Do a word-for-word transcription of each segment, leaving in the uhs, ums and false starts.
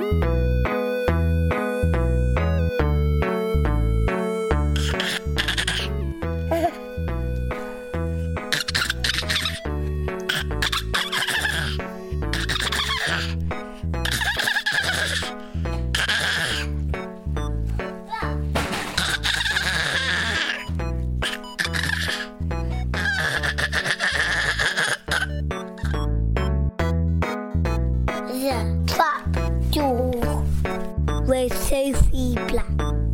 With Sophie Black.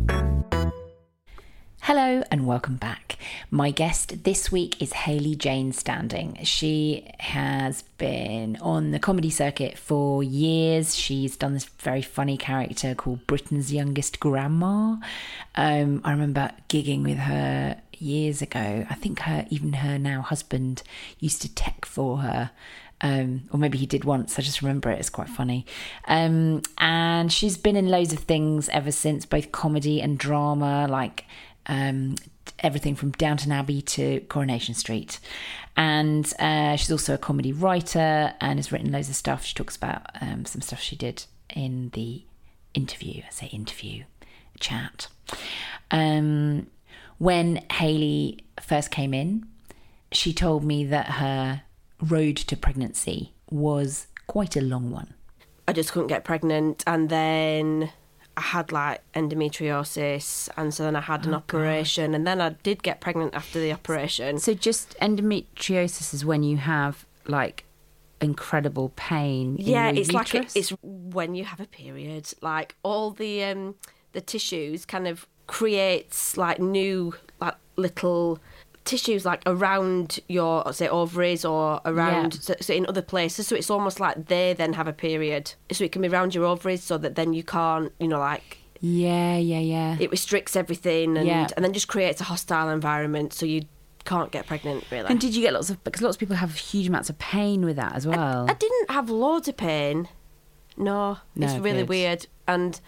Hello and welcome back. My guest this week is Hayley Jane Standing. She has been on the comedy circuit for years. She's done this very funny character called Britain's Youngest Grandma. Um, I remember gigging with her years ago. I think her, even her now husband used to tech for her. Um, or maybe he did once. I just remember it. It's quite funny. Um, and she's been in loads of things ever since, both comedy and drama, like um, everything from Downton Abbey to Coronation Street. And uh, she's also a comedy writer and has written loads of stuff. She talks about um, some stuff she did in the interview. I say interview, chat. Um, when Hayley first came in, she told me that her road to pregnancy was quite a long one. I just couldn't get pregnant, and then I had like endometriosis, and so then I had an oh, operation, God. And then I did get pregnant after the operation. So just endometriosis is when you have like incredible pain in yeah your it's uterus? like a, it's when you have a period, like all the um the tissues kind of creates like new like little tissues like around your, say, ovaries or around yeah. so, so in other places, so it's almost like they then have a period, so it can be around your ovaries, so that then you can't, you know, like yeah yeah yeah it restricts everything, and yeah. and then just creates a hostile environment, so you can't get pregnant really. And did you get lots of, because lots of people have huge amounts of pain with that as well? I, I didn't have loads of pain. No, no it's really good. weird, and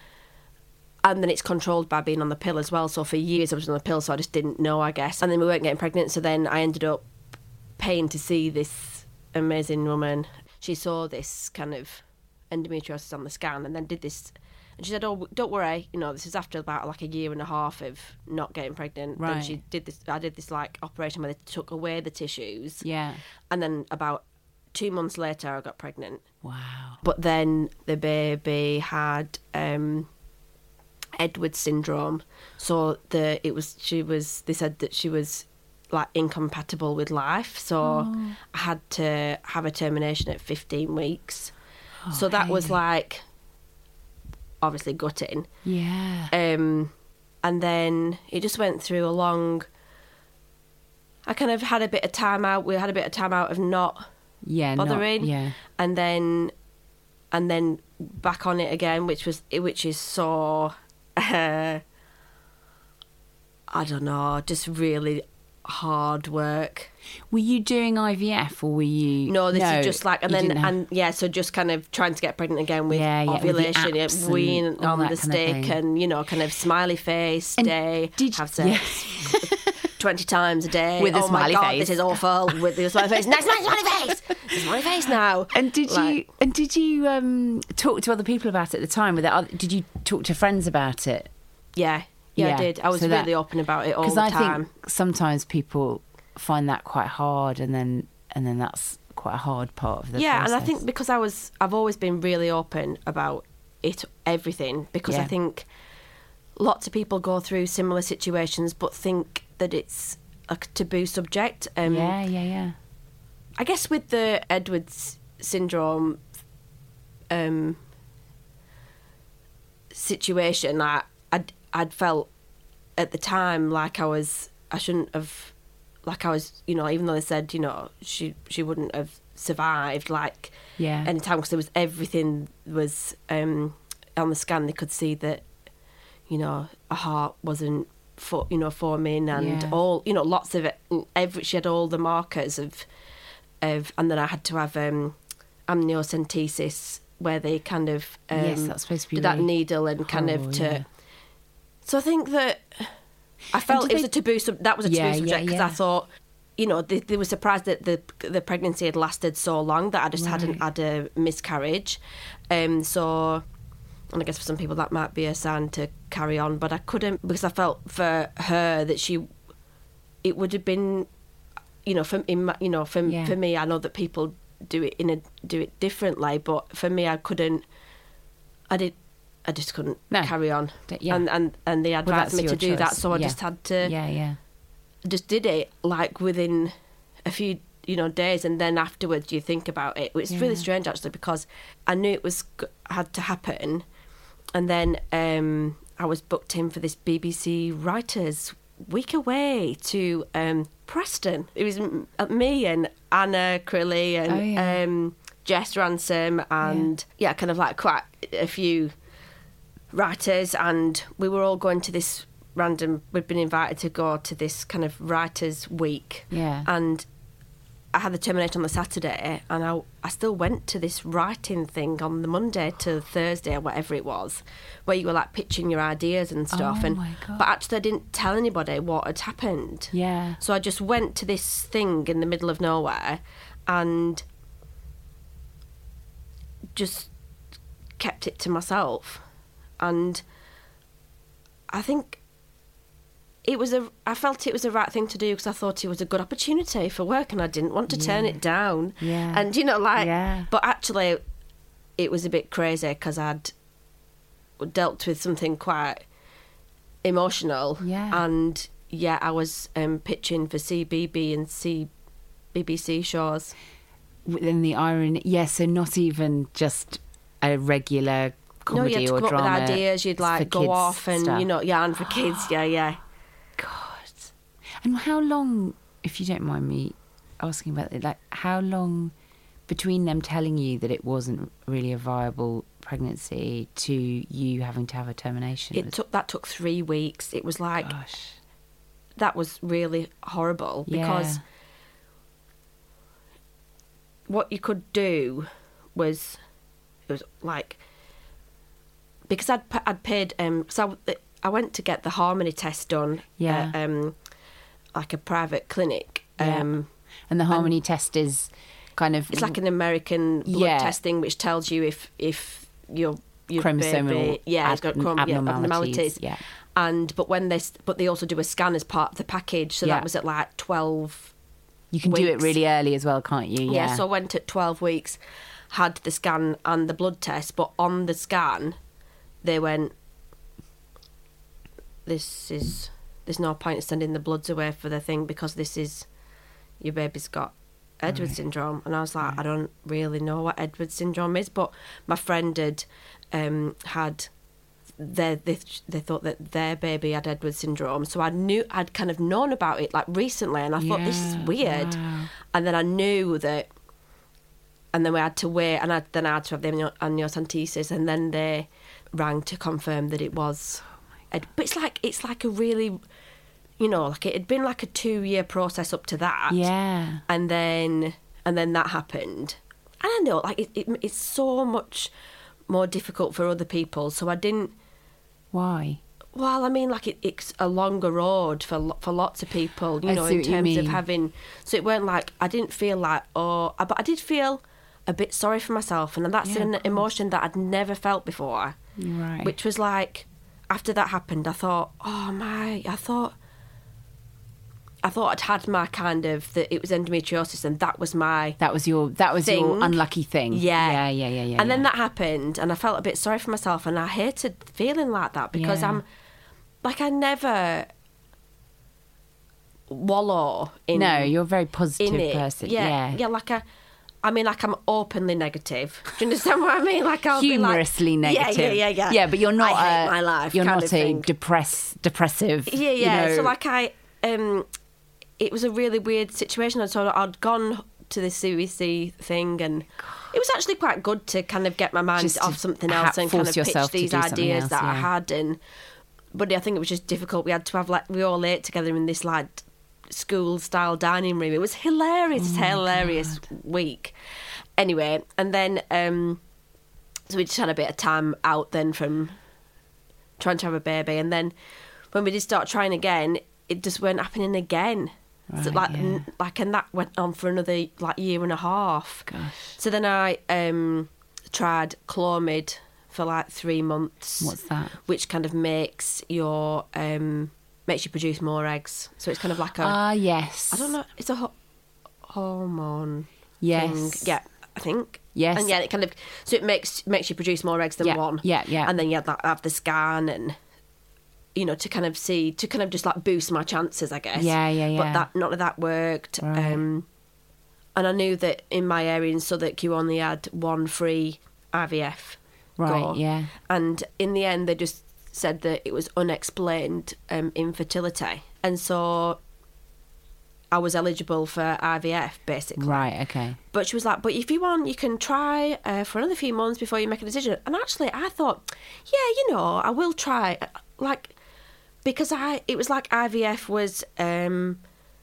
And then it's controlled by being on the pill as well. So for years I was on the pill, so I just didn't know, I guess. And then we weren't getting pregnant, so then I ended up paying to see this amazing woman. She saw this kind of endometriosis on the scan and then did this. And she said, oh, don't worry, you know, this is after about like a year and a half of not getting pregnant. Right. Then she did this, I did this like operation where they took away the tissues. Yeah. And then about two months later I got pregnant. Wow. But then the baby had Um, Edwards syndrome, so the it was she was they said that she was like incompatible with life, so oh. I had to have a termination at fifteen weeks. Oh, so that Hayley. was like obviously gutting. Yeah. Um, and then it just went through a long. I kind of had a bit of time out. We had a bit of time out of not yeah bothering, not, yeah, and then and then back on it again, which was which is so. Uh, I don't know, just really hard work. Were you doing I V F or were you? No, this no, is just like, and you then, didn't have- and yeah, so just kind of trying to get pregnant again with Yeah, yeah, with the ovulation, yeah, apps and wean all on that the kind of stick, thing. and, you know, kind of smiley face And day, did- have sex yeah. twenty times a day. With a oh smiley my God, face. this is awful. With the smiley face. Next smiley face. There's a smiley face now. And did Like- you? And did you um, talk to other people about it at the time? With it, did you talk to friends about it? Yeah. Yeah, Yeah, I did. I was so that- really open about it all the I time. think sometimes people find that quite hard, and then and then that's quite a hard part of the yeah, process. and I think because I was, I've always been really open about it, everything, because Yeah. I think lots of people go through similar situations, but think that it's a taboo subject. Um, yeah, yeah, yeah. I guess with the Edwards syndrome um, situation, I, I'd, I'd felt at the time like I was, I shouldn't have, like I was, you know, even though they said, you know, she she wouldn't have survived, like, Yeah. any time, because there was everything was um, on the scan. They could see that, you know, a heart wasn't, for, you know, forming, and Yeah. all, you know, lots of it. Every she had all the markers of, of, and then I had to have um, amniocentesis, where they kind of um, Yes, that's supposed to be did that really needle and kind of horrible, to. yeah. So I think that I felt did it was they- a taboo. Sub- that was a taboo Yeah, yeah, subject, because yeah. I thought, you know, they, they were surprised that the the pregnancy had lasted so long, that I just hadn't Right. had a miscarriage. Um, so and I guess for some people that might be a sign to carry on, but I couldn't, because I felt for her that she, it would have been, you know, for in my, you know, for Yeah. for me, I know that people do it in a do it differently, but for me, I couldn't, I did, I just couldn't No. carry on, D- yeah. and and and they Well, advised that's me your to do that, choice. so I Yeah. just had to, Yeah, yeah. just did it like within a few, you know, days, and then afterwards you think about it. It's Yeah. really strange actually, because I knew it was g- had to happen, and then um, I was booked in for this B B C Writers Week away to um, Preston. It was m- me and Anna Crilly and Oh, yeah. um, Jess Ransom and yeah. kind of like quite a few writers, and we were all going to this random. We'd been invited to go to this kind of Writers Week, Yeah. and I had the termination on the Saturday, and I, I still went to this writing thing on the Monday to Thursday or whatever it was, where you were like pitching your ideas and stuff. Oh, and my God. But actually, I didn't tell anybody what had happened. Yeah. So I just went to this thing in the middle of nowhere, and just kept it to myself. And I think it was a I felt it was the right thing to do, because I thought it was a good opportunity for work, and I didn't want to turn Yeah. it down. Yeah. And you know, like, Yeah. but actually, it was a bit crazy, because I'd dealt with something quite emotional. Yeah. And yeah, I was um, pitching for C B B and C B B C shows. Within the irony, yeah, so not even just a regular comedy no, you had to or come drama. up with ideas. You'd for like go kids off and stuff. you know, yeah, and for kids, yeah, yeah. God. And how long, if you don't mind me asking about it, like how long between them telling you that it wasn't really a viable pregnancy to you having to have a termination? It Was- took that took three weeks. It was like Gosh. that was really horrible, because Yeah. what you could do was it was like, because I'd pa- I'd paid um so I, I went to get the Harmony test done Yeah. at um like a private clinic. Yeah. Um And the Harmony test is kind of it's like an American blood Yeah. testing which tells you if if your your chromosomal baby, yeah, it's got ab- chrom- yeah, abnormalities. abnormalities. Yeah. And but when they s- but they also do a scan as part of the package, so Yeah. that was at like twelve. You can do it weeks. really early as well, can't you? Yeah. Yeah. So I went at twelve weeks, had the scan and the blood test, but on the scan, they went, "This is there's no point in sending the bloods away for the thing, because this is your baby's got Edwards Right. syndrome." And I was like, I don't really know what Edwards syndrome is, but my friend had um, had. They, they they thought that their baby had Edwards syndrome, so I knew I'd kind of known about it like recently, and I thought this is Yeah, weird. wow. And then I knew that, and then we had to wait, and I, then I had to have the amnio- amniocentesis, and then they rang to confirm that it was. Ed- but it's like it's like a really, you know, like it had been like a two year process up to that, Yeah. and then and then that happened, and I know like it, it it's so much more difficult for other people, so I didn't. Why? Well, I mean, like it, it's a longer road for lo- for lots of people, you I know, see in what you terms of mean. having. So it weren't like I didn't feel like oh, I- but I did feel a bit sorry for myself, and that's Yeah, an of course. emotion that I'd never felt before. Right. Which was like, after that happened, I thought, oh my, I thought, I thought I'd had my kind of that it was endometriosis, and that was my. That was your that was your thing. unlucky thing. Yeah. Yeah, yeah, yeah, yeah. And then yeah. that happened, and I felt a bit sorry for myself, and I hated feeling like that, because Yeah. I'm, like, I never wallow in. No, you're a very positive in it. person. Yeah, Yeah. yeah, like I, I mean, like I'm openly negative. Do you understand what I mean? Like I'll Humorously be like, negative. Yeah, yeah, yeah, yeah. Yeah, but you're not I hate a, my life. You're kind not of a thing. depress depressive. Yeah, you yeah. know- So like I, um, it was a really weird situation. And so I'd gone to the C B C thing, and it was actually quite good to kind of get my mind Just to off something ha- else and kind force of pitch yourself to these do something ideas else, that I yeah. had. And but I think it was just difficult. We had to have like we all ate together in this like school style dining room. It was hilarious, Oh hilarious week. Anyway, and then um, so we just had a bit of time out then from trying to have a baby, and then when we did start trying again, it just weren't happening again. So Right, like, yeah. n- like, and that went on for another like year and a half. Gosh. So then I um, tried Clomid for like three months. What's that? Which kind of makes your um makes you produce more eggs. So it's kind of like a Ah, yes. I don't know. It's a ho- hormone Yes. thing. Yeah, I think. Yes. And yeah, it kind of so it makes makes you produce more eggs than Yeah, one. yeah, yeah. And then you have, that, have the scan and you know to kind of see to kind of just like boost my chances, I guess. Yeah, yeah, yeah. But that none of that worked. Right. Um, and I knew that in my area in Southwark you only had one free I V F. Right, go. yeah. And in the end, they just said that it was unexplained um, infertility, and so I was eligible for I V F basically. Right, okay. But she was like, "But if you want, you can try uh, for another few months before you make a decision." And actually, I thought, "Yeah, you know, I will try." Like, because I, it was like I V F was, um,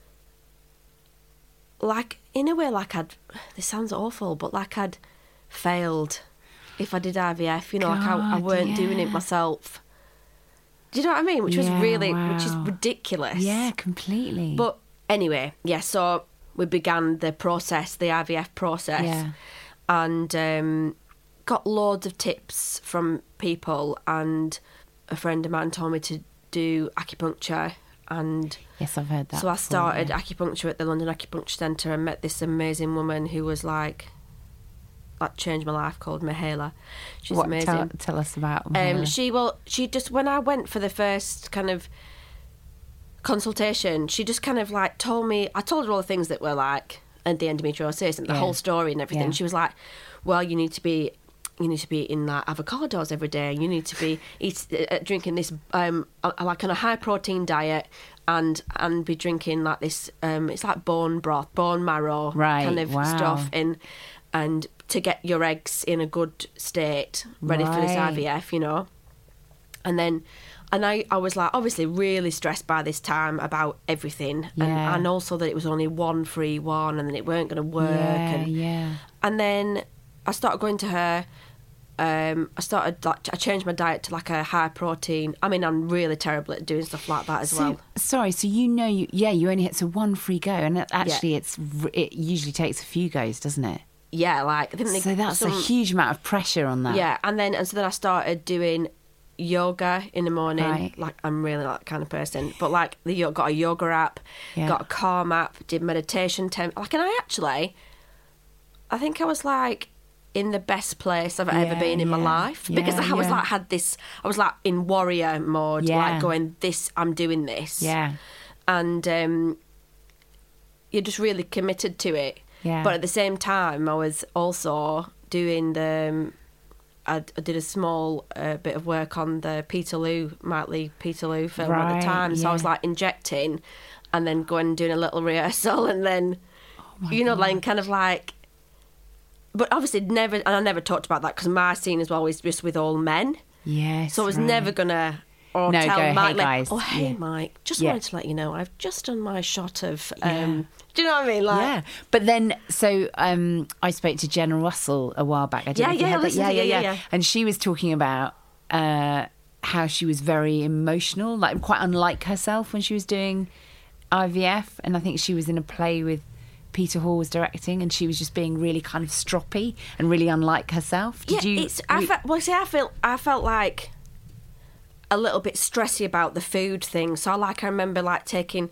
like in a way, like I'd. This sounds awful, but like I'd failed. If I did I V F, you know, like I, I God, weren't doing it yeah. myself. Do you know what I mean? Which was Yeah, really, which is wow. ridiculous. Yeah, completely. But anyway, yeah, so we began the process, the I V F process. Yeah. And um, got loads of tips from people. And a friend of mine told me to do acupuncture. And yes, I've heard that. so I before, started yeah. acupuncture at the London Acupuncture Centre and met this amazing woman who was like, that changed my life, called Mihaela. She's What, amazing. Tell, tell us about Um, Mihaela. she well, she just when I went for the first kind of consultation, she just kind of like told me. I told her all the things that were like and the endometriosis and the Yeah. whole story and everything. Yeah. She was like, "Well, you need to be, you need to be eating like avocados every day. You need to be eat, uh, drinking this um uh, like on a high protein diet." And and be drinking like this. Um, it's like bone broth, bone marrow, Right, kind of wow. stuff, and and to get your eggs in a good state, ready for this Right. I V F, you know. And then, and I, I was like, obviously, really stressed by this time about everything, and, Yeah. and also that it was only one free one, and then it weren't going to work, yeah, and yeah. and then I started going to her. Um, I started like I changed my diet to like a high protein. I mean, I'm really terrible at doing stuff like that as So, well. sorry, so you know, you, yeah, you only hit so one free go, and it- actually, it's r- it usually takes a few goes, doesn't it? Yeah, like I think they, So that's some, a huge amount of pressure on that. Yeah, and then and so then I started doing yoga in the morning. Right. Like I'm really not that kind of person, but like the yo- got a yoga app, Yeah. got a Calm app, did meditation temp. Like, and I actually, I think I was like in the best place I've ever Yeah, been in my yeah, life because yeah, I was yeah. like had this. I was like in warrior mode, Yeah. like going this. I'm doing this. Yeah. and um, you're just really committed to it. Yeah. But at the same time, I was also doing the. Um, I, I did a small uh, bit of work on the Peterloo, Martley Peterloo film at Right, the time. So I was yeah. like injecting and then going and doing a little rehearsal and then, Oh my you know, God. like kind of like. But obviously, never, and I never talked about that because my scene is always just with all men. Yes. So I was right. never going to. Or No, tell go, "Hey, Mike, like, guys." oh, hey, Yeah. Mike, just Yeah. wanted to let you know, I've just done my shot of. Yeah. Um, do you know what I mean? Like, Yeah, but then so um, I spoke to Jenna Russell a while back. I don't Yeah, know if you yeah, had that. listen yeah, to- yeah, yeah, yeah, yeah. And she was talking about uh, how she was very emotional, like quite unlike herself when she was doing I V F. And I think she was in a play with Peter Hall was directing, and she was just being really kind of stroppy and really unlike herself. Did yeah, you? it's. I we- felt, well, see, I felt, I felt like a little bit stressy about the food thing. So, like, I remember like taking.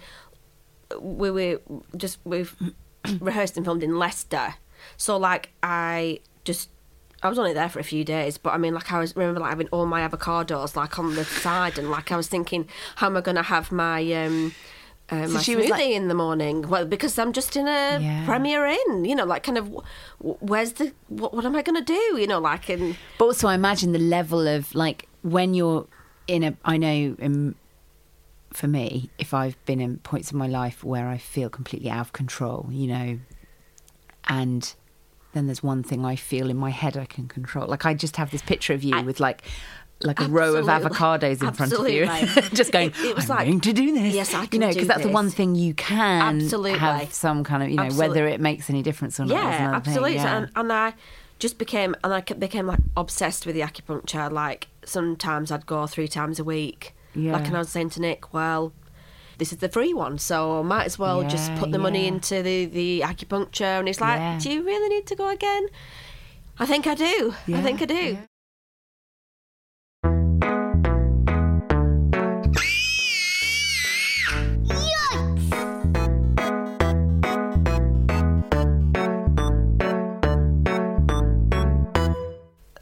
We were just we've rehearsed and filmed in Leicester, so like I just. I was only there for a few days, but I mean, like I was remember like having all my avocados like on the side, and like I was thinking, how am I going to have my um, uh, my she smoothie was like- in the morning? Well, because I'm just in a Yeah. Premier Inn, you know, like kind of, wh- where's the what, what am I going to do? You know, like and But also, I imagine the level of like when you're in a. I know, um, for me, if I've been in points in my life where I feel completely out of control, you know, and then there's one thing I feel in my head I can control. Like I just have this picture of you I- with like. Like a row of Absolutely. avocados in front of you, Absolutely. just going. It was I'm like, going to do this. yes, I You can know, do because that's the one this. thing you can Absolutely. have some kind of, you know, Absolutely. whether it makes any difference or not. is yeah, another thing, absolutely. yeah. And, and I just became and I ke- became like obsessed with the acupuncture. Like sometimes I'd go three times a week. Yeah. Like and I was saying to Nick, well, this is the free one, so I might as well just Yeah, put the money yeah. into the, the acupuncture. And he's like, Yeah. do you really need to go again? I think I do. I Yeah, think I do. yeah.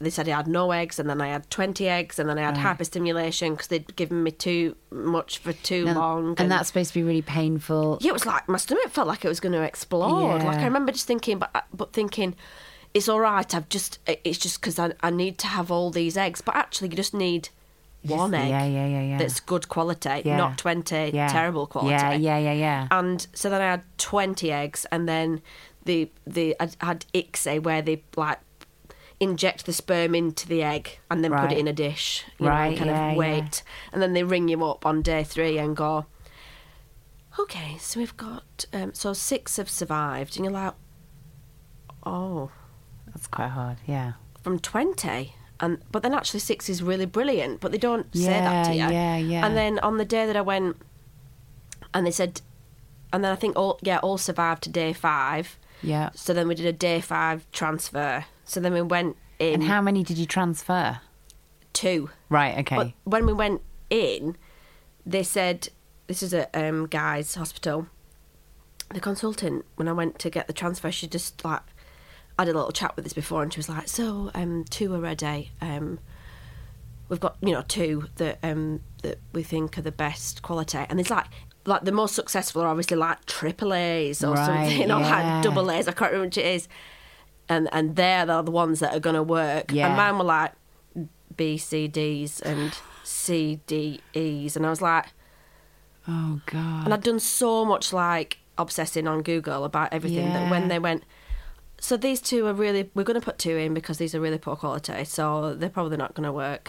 they said I had no eggs, and then I had twenty eggs, and then I had Right. hyperstimulation because they'd given me too much for too No, long. and that's supposed to be really painful. Yeah, it was like my stomach felt like it was going to explode. Yeah. Like I remember just thinking, but but thinking, it's all right. I've just it's just because I I need to have all these eggs, but actually you just need one Just- egg. yeah, yeah, yeah, yeah. That's good quality, Yeah. not twenty Yeah. terrible quality. Yeah, yeah, yeah, yeah. And so then I had twenty eggs, and then the the I had I C S E where they like inject the sperm into the egg and then put Right. it in a dish, you know, Right, and kind yeah, of yeah. wait, and then they ring you up on day three and go, okay, so we've got um, so six have survived, and you're like, oh, That's quite hard, yeah. from twenty. And, but then actually six is really brilliant, but they don't say that to you. Yeah, yeah, yeah. And then on the day that I went, and they said, and then I think all yeah all survived to day five. Yeah. So then we did a day five transfer. So then we went in And how many did you transfer? two. Right, okay. But when we went in, they said, this is a um, guy's hospital. The consultant, when I went to get the transfer, she just like, I had a little chat with this before, and she was like, so um, two are ready. Um, we've got, you know, two that um, that we think are the best quality. And it's like, like the most successful are obviously like triple A's or Right, something, or yeah. like double A's. I can't remember which it is. And and they're the ones that are going to work. Yeah. And mine were like B, C, D's and C, D, E's. And I was like, Oh, God. and I'd done so much like obsessing on Google about everything that when Yeah. they went, so these two are really, we're going to put two in because these are really poor quality, so they're probably not going to work.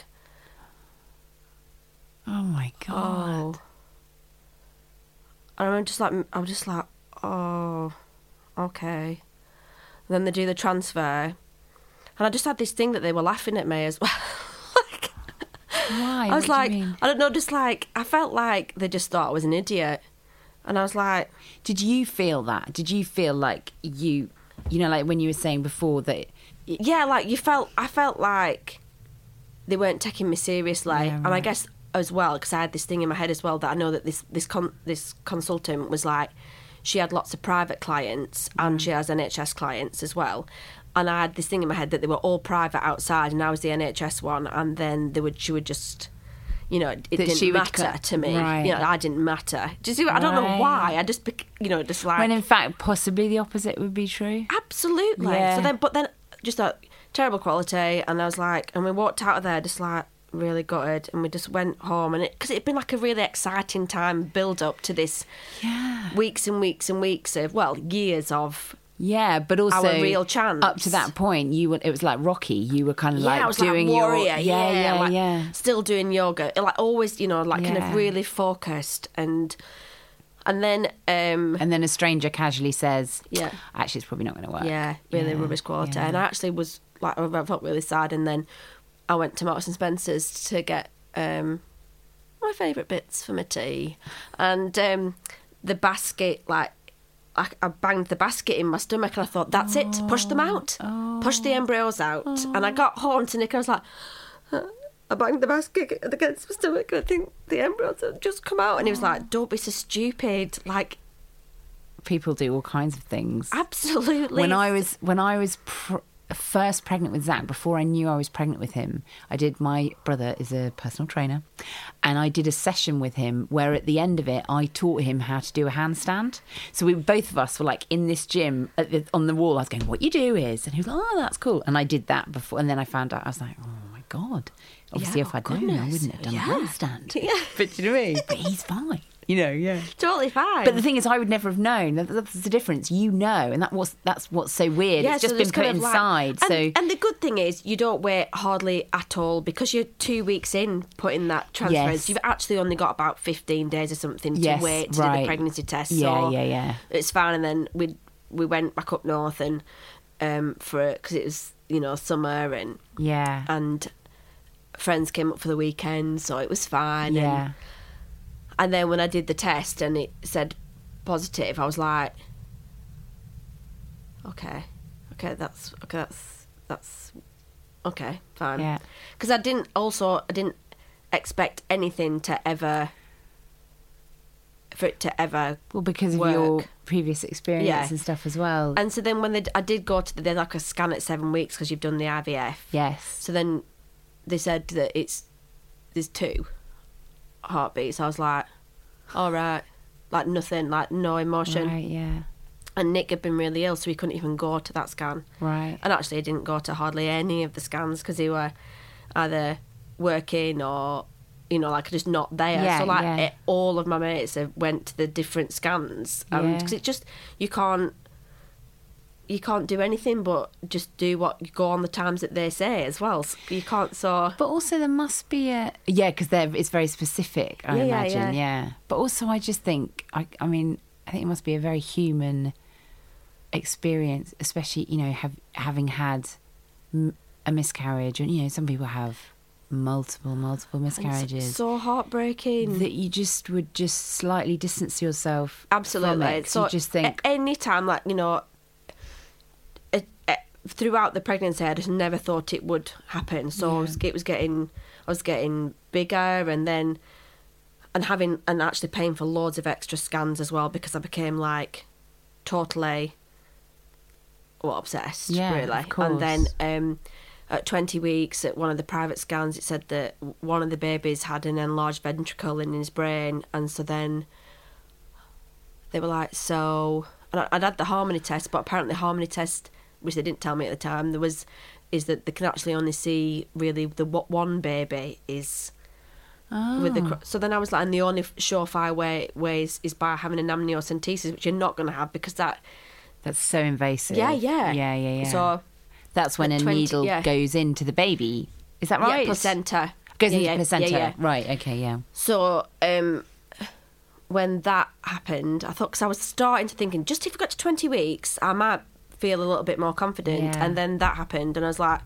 Oh, my God. Oh. And I'm just like, I was just like, oh, okay. And then they do the transfer, and I just had this thing that they were laughing at me as well. Like, Why? I was What do like, you mean? I don't know, just like, I felt like they just thought I was an idiot. And I was like, Did you feel that? Did you feel like you, you know, like when you were saying before that, yeah, like you felt, I felt like they weren't taking me seriously. Yeah, And I right. guess as well, because I had this thing in my head as well that I know that this this con- this consultant was like, she had lots of private clients and she has N H S clients as well. And I had this thing in my head that they were all private outside, and I was the N H S one, and then they would she would just, you know, it That didn't she would matter co- to me. right. You know, I didn't matter. Do you see? What, I don't know Right. why. I just, bec- you know, just like when in fact possibly the opposite would be true? absolutely. Yeah. So then, but then just a terrible quality, and I was like, and we walked out of there just like really gutted, and we just went home, and it because it'd been like a really exciting time build up to this Yeah. weeks and weeks and weeks of well years of Yeah, but also Our real chance. up to that point, you were, it was like Rocky. You were kind of yeah, like I was doing like warrior, your yeah, yeah, like, yeah. still doing yoga, like always, you know, like kind Yeah. of really focused, and and then um And then a stranger casually says, Yeah. actually, it's probably not going to work." yeah, really Yeah, rubbish quality, yeah. and I actually was like, I felt really sad, and then I went to Marks and Spencer's to get um my favourite bits for my tea, and um the basket, like I, I banged the basket in my stomach, and I thought, that's it, push them out, push the embryos out, and I got home to Nick, and I was like, "Huh." I banged the basket against my stomach, and I think the embryos have just come out, and he was like, don't be so stupid, like People do all kinds of things. absolutely. When I was when I was pr- first pregnant with Zach, before I knew I was pregnant with him, I did. My brother is a personal trainer, and I did a session with him where at the end of it, I taught him how to do a handstand. So we both of us were like in this gym at the, on the wall. I was going, "What you do is," and he was like, "Oh, that's cool." And I did that before, and then I found out. I was like, "Oh my god!" Obviously, Yeah, if oh, I'd known, I goodness. wouldn't have done Yeah. a handstand. Yeah. But you know what I mean? But he's fine. You know, yeah. totally fine. But the thing is, I would never have known. That- That's the difference. You know, and that was that's what's so weird. it's just so been there's put kind of like- inside. and, so and the good thing is, you don't wait hardly at all because you're two weeks in putting that transference. Yes. You've actually only got about fifteen days or something Yes, to wait to do right. the pregnancy test. Yeah, so yeah, yeah. It's fine. And then we we went back up north and um for because it was you know summer and yeah, and friends came up for the weekend, so it was fine. yeah. And, and then when I did the test and it said positive, I was like, okay, okay, that's okay, that's that's okay, fine. Yeah. Because I didn't also I didn't expect anything to ever for it to ever Well, because of work. your previous experience Yeah. and stuff as well. And so then when they, I did go to the, they're like a scan at seven weeks because you've done the I V F. yes. So then they said that it's there's two heartbeats. I was like, all right, like nothing, like no emotion. Right, yeah. And Nick had been really ill, so he couldn't even go to that scan. Right. And actually, he didn't go to hardly any of the scans because he were either working or, you know, like just not there. Yeah, so like yeah. it, all of my mates have went to the different scans, and Yeah. because it just you can't. You can't do anything but just do what you go on the times that they say as well. So you can't so. But also there must be a yeah, because it's very specific. I Yeah, yeah, imagine, yeah. yeah. But also, I just think, I, I mean, I think it must be a very human experience, especially you know, have having had m- a miscarriage, and you know, some people have multiple, multiple And it's miscarriages. so heartbreaking. That you just would just slightly distance yourself. Absolutely. From it, 'cause So you just think, a- any time, like you know, it, it, throughout the pregnancy, I just never thought it would happen. So Yeah. I was, it was getting, I was getting bigger, and then, and having, and actually paying for loads of extra scans as well because I became like, totally, well, obsessed. Yeah, really. of course. And then, um, at twenty weeks, at one of the private scans, it said that one of the babies had an enlarged ventricle in his brain, and so then they were like, so, and I- I'd had the harmony test, but apparently the harmony test, which they didn't tell me at the time, there was, is that they can actually only see really the what one baby is oh, with the. cr- So then I was like, and the only surefire way ways is by having an amniocentesis, which you're not going to have because that. that's so invasive. Yeah, yeah, yeah, yeah, yeah. So that's when at a twenty needle yeah. goes into the baby. Is that right? yeah, placenta Goes yeah, into yeah, the placenta. Yeah, yeah. Right. Okay. Yeah. So um, when that happened, I thought because I was starting to thinking, just if we got to twenty weeks, I might feel a little bit more confident. Yeah. And then that happened, and I was like,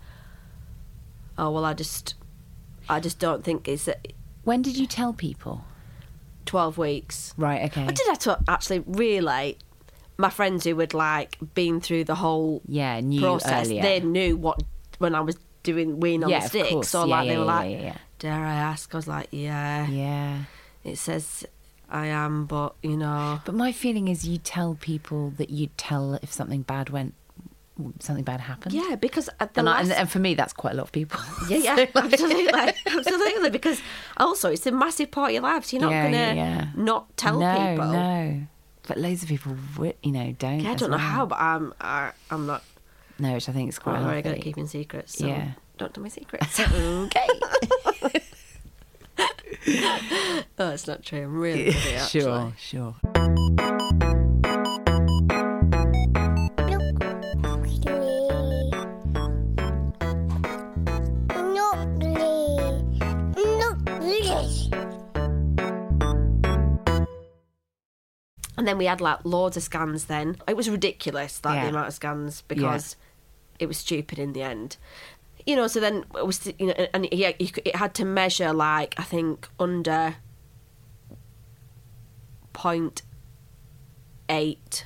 oh well, I just, I just don't think it's at When did you tell people? twelve weeks. Right. Okay. I did have to actually really. My friends who had like been through the whole Yeah. Knew process, earlier. they knew what when I was doing wean on yeah, the of stick. course. So yeah, like yeah, they were yeah, like, yeah, yeah. dare I ask? I was like, yeah. Yeah. It says I am, but you know. But my feeling is you tell people that you tell if something bad went, something bad happened. Yeah, because at the And, I, last... and, and for me, that's quite a lot of people. Yeah, yeah, absolutely, absolutely. Because also, it's a massive part of your life, so you're not Yeah, gonna yeah, yeah. not tell no, people. No, but loads of people, wi- you know, don't. Yeah, I as don't know well. how, but I'm, I, I'm not. No, which I think is quite I'm very good healthy. at keeping secrets. So Yeah. don't tell my secrets. Okay. Oh, it's not true. I'm really good at it, actually. Sure, sure. And then we had like loads of scans then. It was ridiculous, like Yeah. the amount of scans, because it was stupid in the end. You know, so then it was, you know, and yeah, you, could- it had to measure like, I think, under point eight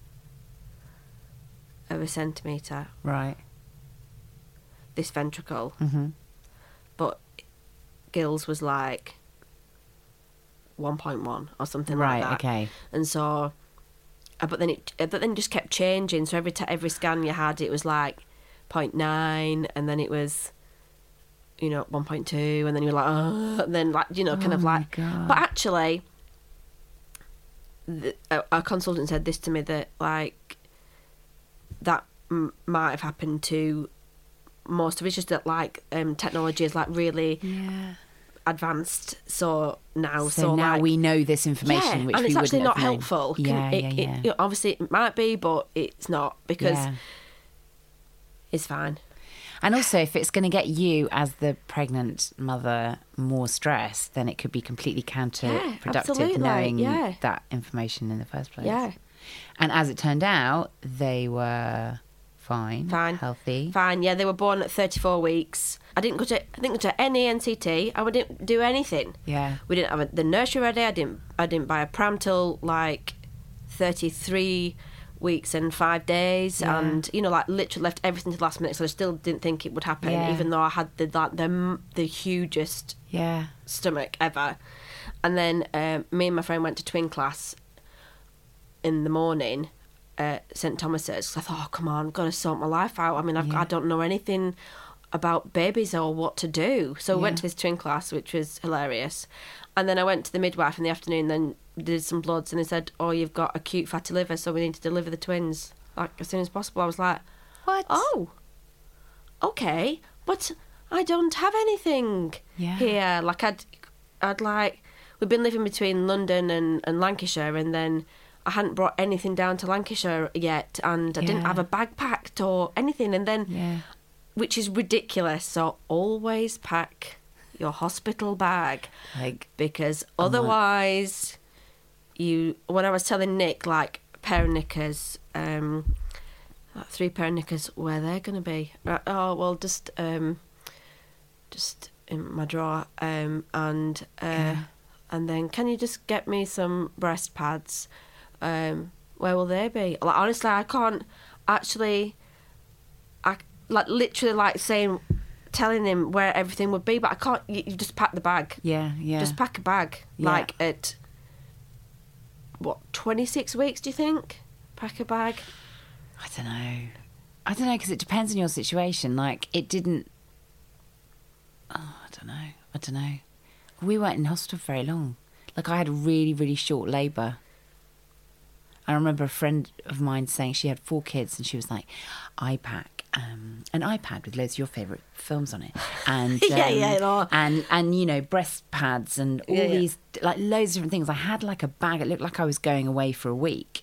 of a centimetre, Right. this ventricle. Mm-hmm. But Gill's was like one point one or something Right. like that. Okay. And so, uh, but then it, uh, but then it just kept changing. So every t- every scan you had, it was like zero point nine, and then it was, you know, one point two, and then you were like, oh, and then like, you know, kind Oh of my like. God. But actually, the, uh, our consultant said this to me, that like that m- might have happened to most of it. It's just that like um, technology is like really Yeah. advanced. So now, So, so, now like, we know this information, yeah, which and we it's actually wouldn't not have known. helpful. Can- Yeah, it- yeah, it- yeah. you know, obviously, it might be, but it's not, because Yeah. it's fine. And also, if it's going to get you as the pregnant mother more stressed, then it could be completely counterproductive absolutely, knowing yeah. that information in the first place. Yeah, And as it turned out, they were fine, Fine. healthy. fine. Yeah, they were born at thirty-four weeks. I didn't go to, I didn't go to any N C T. I didn't do anything. Yeah. We didn't have a, the nursery ready. I didn't. I didn't buy a pram till like thirty-three weeks and five days, Yeah. and you know, like literally left everything to the last minute. So I still didn't think it would happen, Yeah. even though I had the like the the hugest Yeah. stomach ever. And then um, me and my friend went to twin class in the morning at St Thomas's. So I thought, oh, come on, I've got to sort my life out. I mean, I've, Yeah. I don't know anything about babies or what to do. So I went Yeah. to this twin class, which was hilarious. And then I went to the midwife in the afternoon, then did some bloods, and they said, oh, you've got acute fatty liver, so we need to deliver the twins, like, as soon as possible. I was like, What? oh, okay, but I don't have anything Yeah. here. Like, I'd, I'd like, we've been living between London and, and Lancashire, and then I hadn't brought anything down to Lancashire yet, and I didn't Yeah. have a bag packed or anything, and then, Yeah. which is ridiculous, so always pack your hospital bag, Like, because I'm like- otherwise, you, when I was telling Nick, like, pair of knickers, um, like three pair of knickers, where they're going to be? Right, oh, well, just, um, just in my drawer, um, and, uh, Yeah. and then can you just get me some breast pads? Um, where will they be? Like, honestly, I can't actually, I, like, literally, like, saying, telling him where everything would be, but I can't, you, you just pack the bag. yeah, yeah. Just pack a bag. Yeah. Like at, what, twenty-six weeks, do you think? Pack a bag? I don't know. I don't know, because it depends on your situation. Like, it didn't... Oh, I don't know. I don't know. We weren't in hospital very long. Like, I had really, really short labour. I remember a friend of mine saying she had four kids, and she was like, I pack um, an iPad with loads of your favourite films on it. And, Yeah, um, yeah, I know. and, and, you know, breast pads and all Yeah, yeah. these, like, loads of different things. I had, like, a bag. It looked like I was going away for a week.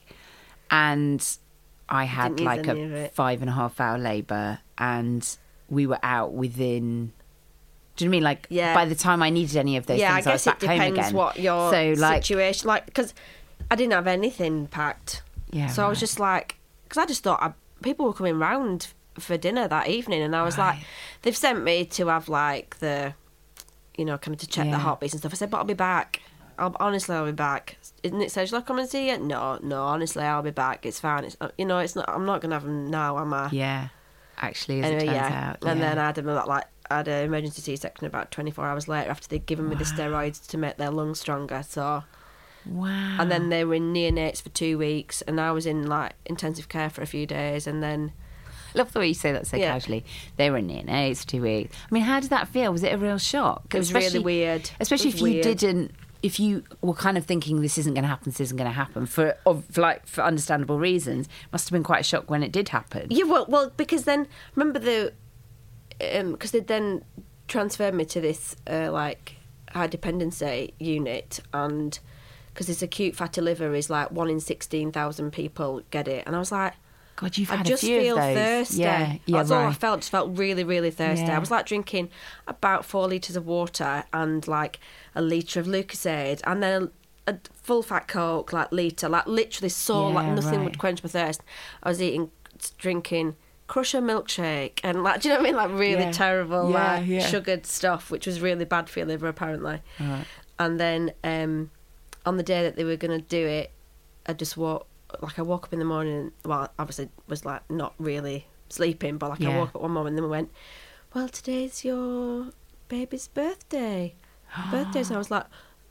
And I had, Didn't use like, any of a it. five and a half hour labour, and we were out within... Do you know what I mean? Like, Yeah. by the time I needed any of those Yeah, I things, I, was guess back it home depends again. what your so, like, situation, like, because I didn't have anything packed. Yeah, So I was right. just like, because I just thought I, people were coming round for dinner that evening, and I was like, Right. they've sent me to have, like, the, you know, kind of to check Yeah. the heartbeats and stuff. I said, but I'll be back. I'll, honestly, I'll be back. Isn't it said, shall I come and see you? No, no, honestly, I'll be back. It's fine. It's not, you know, it's not, I'm not going to have them now, am I? Yeah, actually, as Anyway, it turns yeah. out. And yeah. then I had a, like, I had an emergency C-section about twenty-four hours later after they'd given me the steroids to make their lungs stronger. So, Wow. and then they were in neonates for two weeks, and I was in, like, intensive care for a few days, and then I love the way you say that so Yeah. casually. They were in neonates for two weeks. I mean, how did that feel? Was it a real shock? it was Especially- really weird. Especially It if was you weird. didn't, if you were kind of thinking this isn't going to happen, this isn't going to happen for, of, for like for understandable reasons. Must have been quite a shock when it did happen. Yeah, well, well, because then remember the, because they then transferred me to this uh, like high dependency unit, and because this acute fatty liver is like one in sixteen thousand people get it, and I was like, God, you've I had just a few feel of those. thirsty. Yeah, yeah, That's all I right. felt. Just felt really, really thirsty. Yeah. I was like drinking about four litres of water and like a litre of Lucozade, and then a, a full fat Coke, like litre, like literally so like Yeah, nothing right. would quench my thirst. I was eating, drinking Crusher milkshake, and like, do you know what I mean? Like really Yeah. terrible, Yeah, like yeah. sugared stuff, which was really bad for your liver apparently. Right. And then um, on the day that they were going to do it, I just woke, like I woke up in the morning, well, obviously was like not really sleeping, but like I Yeah. woke up one moment and then we went, well, today's your baby's birthday. Birthday, so I was like,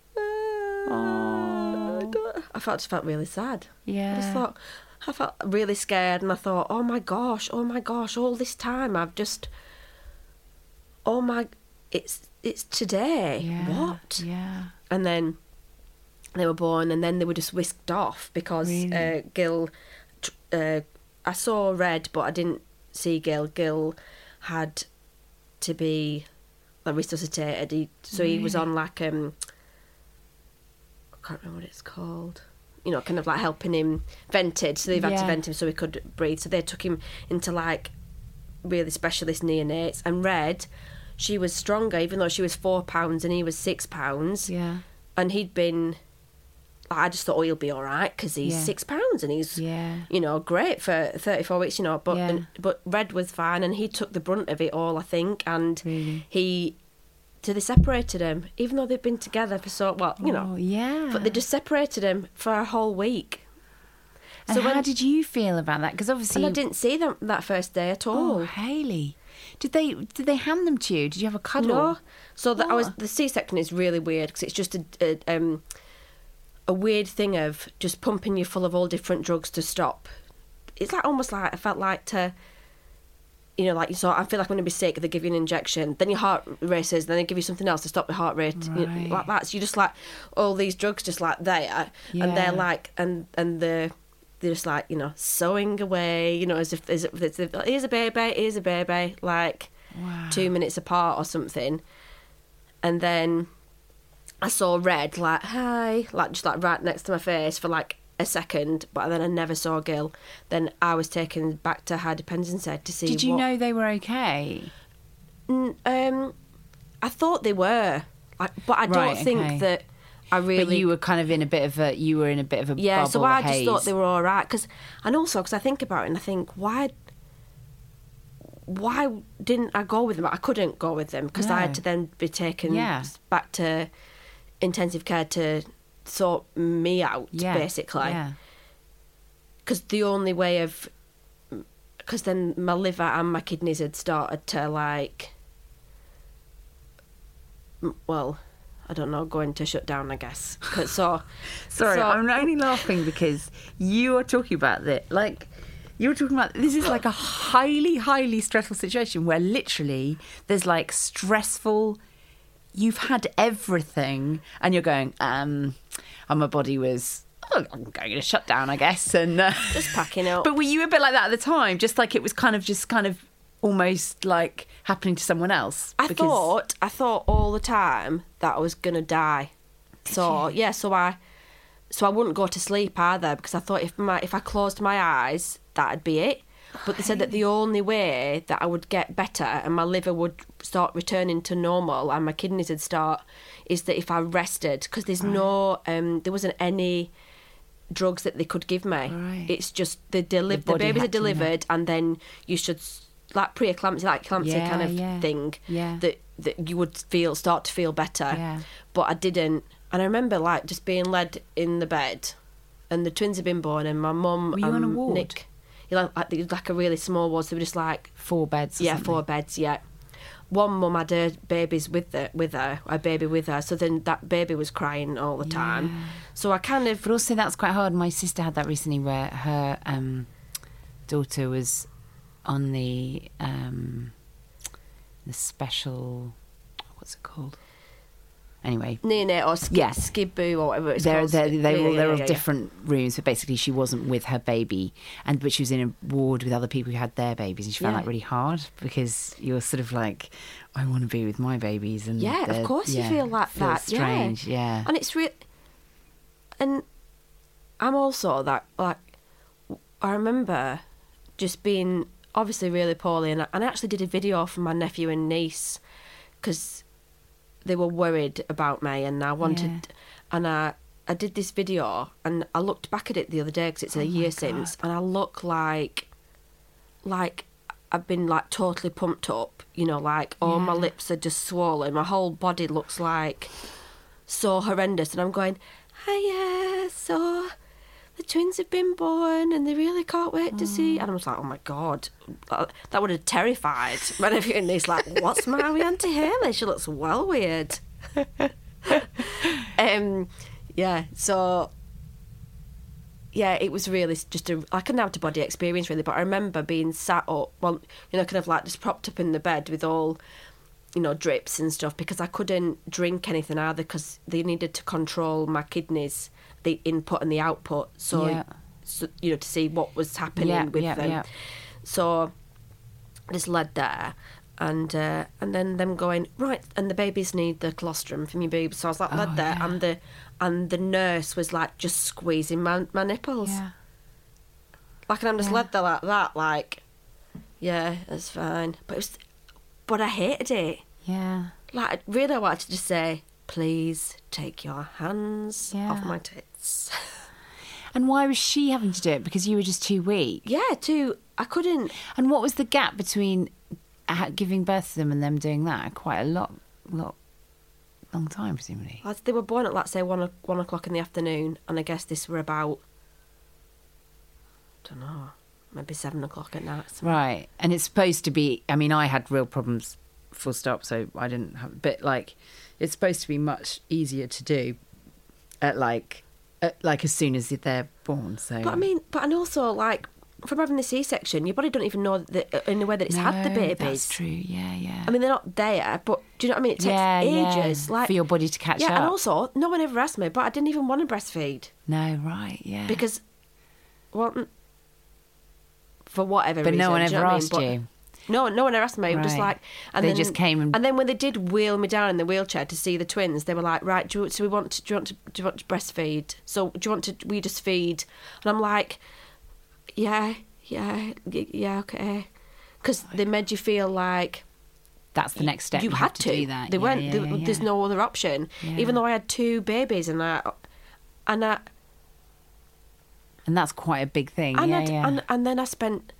uh, I don't- I felt, just felt really sad. Yeah. I just thought, I felt really scared, and I thought, oh my gosh, oh my gosh, all this time I've just, oh my, it's it's today. Yeah. What? Yeah. And then they were born, and then they were just whisked off because Really? uh, Gil, tr- uh, I saw Red, but I didn't see Gil. Gil had to be like resuscitated. He, so he was Really? on like um, I can't remember what it's called. You know, kind of like helping him vented. So they've had to Yeah. vent him so he could breathe. So they took him into like really specialist neonates. And Red, she was stronger, even though she was four pounds and he was six pounds. Yeah. And he'd been, I just thought, oh, he'll be all right because he's Yeah. six pounds and he's, Yeah. you know, great for thirty-four weeks, you know. But Yeah. and, but Red was fine, and he took the brunt of it all, I think. And Really? he, so they separated him, even though they'd been together for so, well, you know. Oh, yeah. But they just separated him for a whole week. And So how when- did you feel about that? Because obviously, And I didn't see them that first day at all. Oh, Hayley. Did they did they hand them to you? Did you have a cuddle? No. So the, I was What? the C-section is really weird because it's just a, a um a weird thing of just pumping you full of all different drugs to stop. It's like almost like I felt like to, you know, like you saw. I feel like I'm going to be sick. They give you an injection, then your heart races, then they give you something else to stop your heart rate, you know, Right. like that. So you just like all these drugs just like there, and Yeah. they're like and and the. They're just like, you know, sewing away, you know, as if, as if, as if here's a baby, here's a baby, like Wow. two minutes apart or something. And then I saw red, like, hi, like just like right next to my face for like a second, but then I never saw Gil. Then I was taken back to high dependency to see Did you what... know they were okay? N- Um, I thought they were, like, but I Right, don't think okay. that I really... But you were kind of in a bit of a you were in a bit of a Yeah, bubble so I just haze. thought they were all right. Cause, and also, because I think about it and I think, why why didn't I go with them? I couldn't go with them because I No. had to then be taken Yeah. back to intensive care to sort me out, yeah. basically. Yeah. Because the only way of... Because then my liver and my kidneys had started to, like... m- Well... I don't know, going to shut down, I guess. 'Cause So, Sorry, so- I'm only laughing because you are talking about that. Like, you're talking about this is like a highly, highly stressful situation where literally there's like stressful. You've had everything, and you're going, um, and my body was. Oh, I'm going to shut down, I guess, and uh, just packing up. But were you a bit like that at the time? Just like it was kind of just kind of almost like happening to someone else. I Because- thought, I thought all the time that I was gonna die. So yeah, so I, so I wouldn't go to sleep either because I thought if my if I closed my eyes, that'd be it. But they said that the only way that I would get better and my liver would start returning to normal and my kidneys would start is that if I rested because there's no, um, there wasn't any drugs that they could give me. Right. It's just the deli- The the, body babies are had to, yeah. delivered and then you should s- like pre-eclampsia, like eclampsia Yeah, kind of yeah. thing. Yeah. That that you would feel start to feel better. Yeah. But I didn't, and I remember like just being led in the bed, and the twins had been born, and my mum Were you and on a ward? Nick, you know, like, it was like a really small ward, so they were just like Four beds. Or yeah, something. four beds, yeah. One mum had her babies with her, with her, a baby with her, so then that baby was crying all the time. Yeah. So I kind of, But also that's quite hard. My sister had that recently where her um, daughter was on the um, the special, what's it called? Anyway, neonate or sk- Yeah. skid boo or whatever it's they're, called. they're, they Yeah, were yeah, they were yeah, all yeah. different rooms, but basically she wasn't with her baby, and but she was in a ward with other people who had their babies, and she found Yeah. that really hard because you're sort of like, I want to be with my babies, and Yeah, of they're- course you yeah, feel like feels that, yeah. strange, yeah. And it's real. And I'm also that, like, I remember just being obviously really poorly, and I, and I actually did a video for my nephew and niece because they were worried about me, and I wanted, and I. I did this video, and I looked back at it the other day because it's Oh a my year since, God. and I look like, like I've been like totally pumped up, you know, like all my Yeah. lips are just swollen, my whole body looks like so horrendous, and I'm going, hiya, so the twins have been born and they really can't wait to see. And I was like, oh my God, that that would have terrified my nephew, and he's like, what's the matter with Auntie Hayley? She looks well weird. um, yeah, so yeah, it was really just a like an out of body experience, really. But I remember being sat up, well, you know, kind of like just propped up in the bed with all, you know, drips and stuff because I couldn't drink anything either because they needed to control my kidneys, the input and the output. So, Yeah. so you know, to see what was happening Yeah, with yeah, them. yeah. So I just led there. And uh, and then them going, right, and the babies need the colostrum from your boobs. So I was like, led Oh, there, yeah. and the and the nurse was like just squeezing my, my nipples. Yeah. Like, and I'm just Yeah. led there like that, like, yeah, that's fine. But it was, but I hated it. Yeah. Like, really, I wanted to just say, please take your hands Yeah. off my tits. And why was she having to do it? Because you were just too weak. Yeah, too. I couldn't. And what was the gap between ha- giving birth to them and them doing that? Quite a lot, lot, long time, presumably. Like, they were born at, let's say, one, o- one o'clock in the afternoon, and I guess this were about, I don't know, maybe seven o'clock at night. So. Right. And it's supposed to be, I mean, I had real problems, full stop, so I didn't have, but like, it's supposed to be much easier to do at like, at, like as soon as they're born. So, but I mean, but and also like from having the C-section, your body don't even know that, in the way that it's no, had the babies. That's true. Yeah, yeah. I mean, they're not there, but do you know what I mean? It takes yeah, ages, yeah. like for your body to catch yeah, up. and also, no one ever asked me, but I didn't even want to breastfeed No, right, yeah. because, well, for whatever but reason. no one do ever you know what I mean? asked But you. No, no one ever asked me. It was just Right. like, and They then, just came and- and then when they did wheel me down in the wheelchair to see the twins, they were like, right, do you, so we want to, do you want to, do you want to breastfeed? So do you want to, we just feed? And I'm like, yeah, yeah, y- yeah, okay, because they made you feel like That's the next step. you, You, had have to, do that. They Yeah, weren't. yeah, there- yeah, There's yeah. no other option. Yeah. Even though I had two babies and I, and I, And that's quite a big thing. and, yeah, I'd- yeah. and and then I spent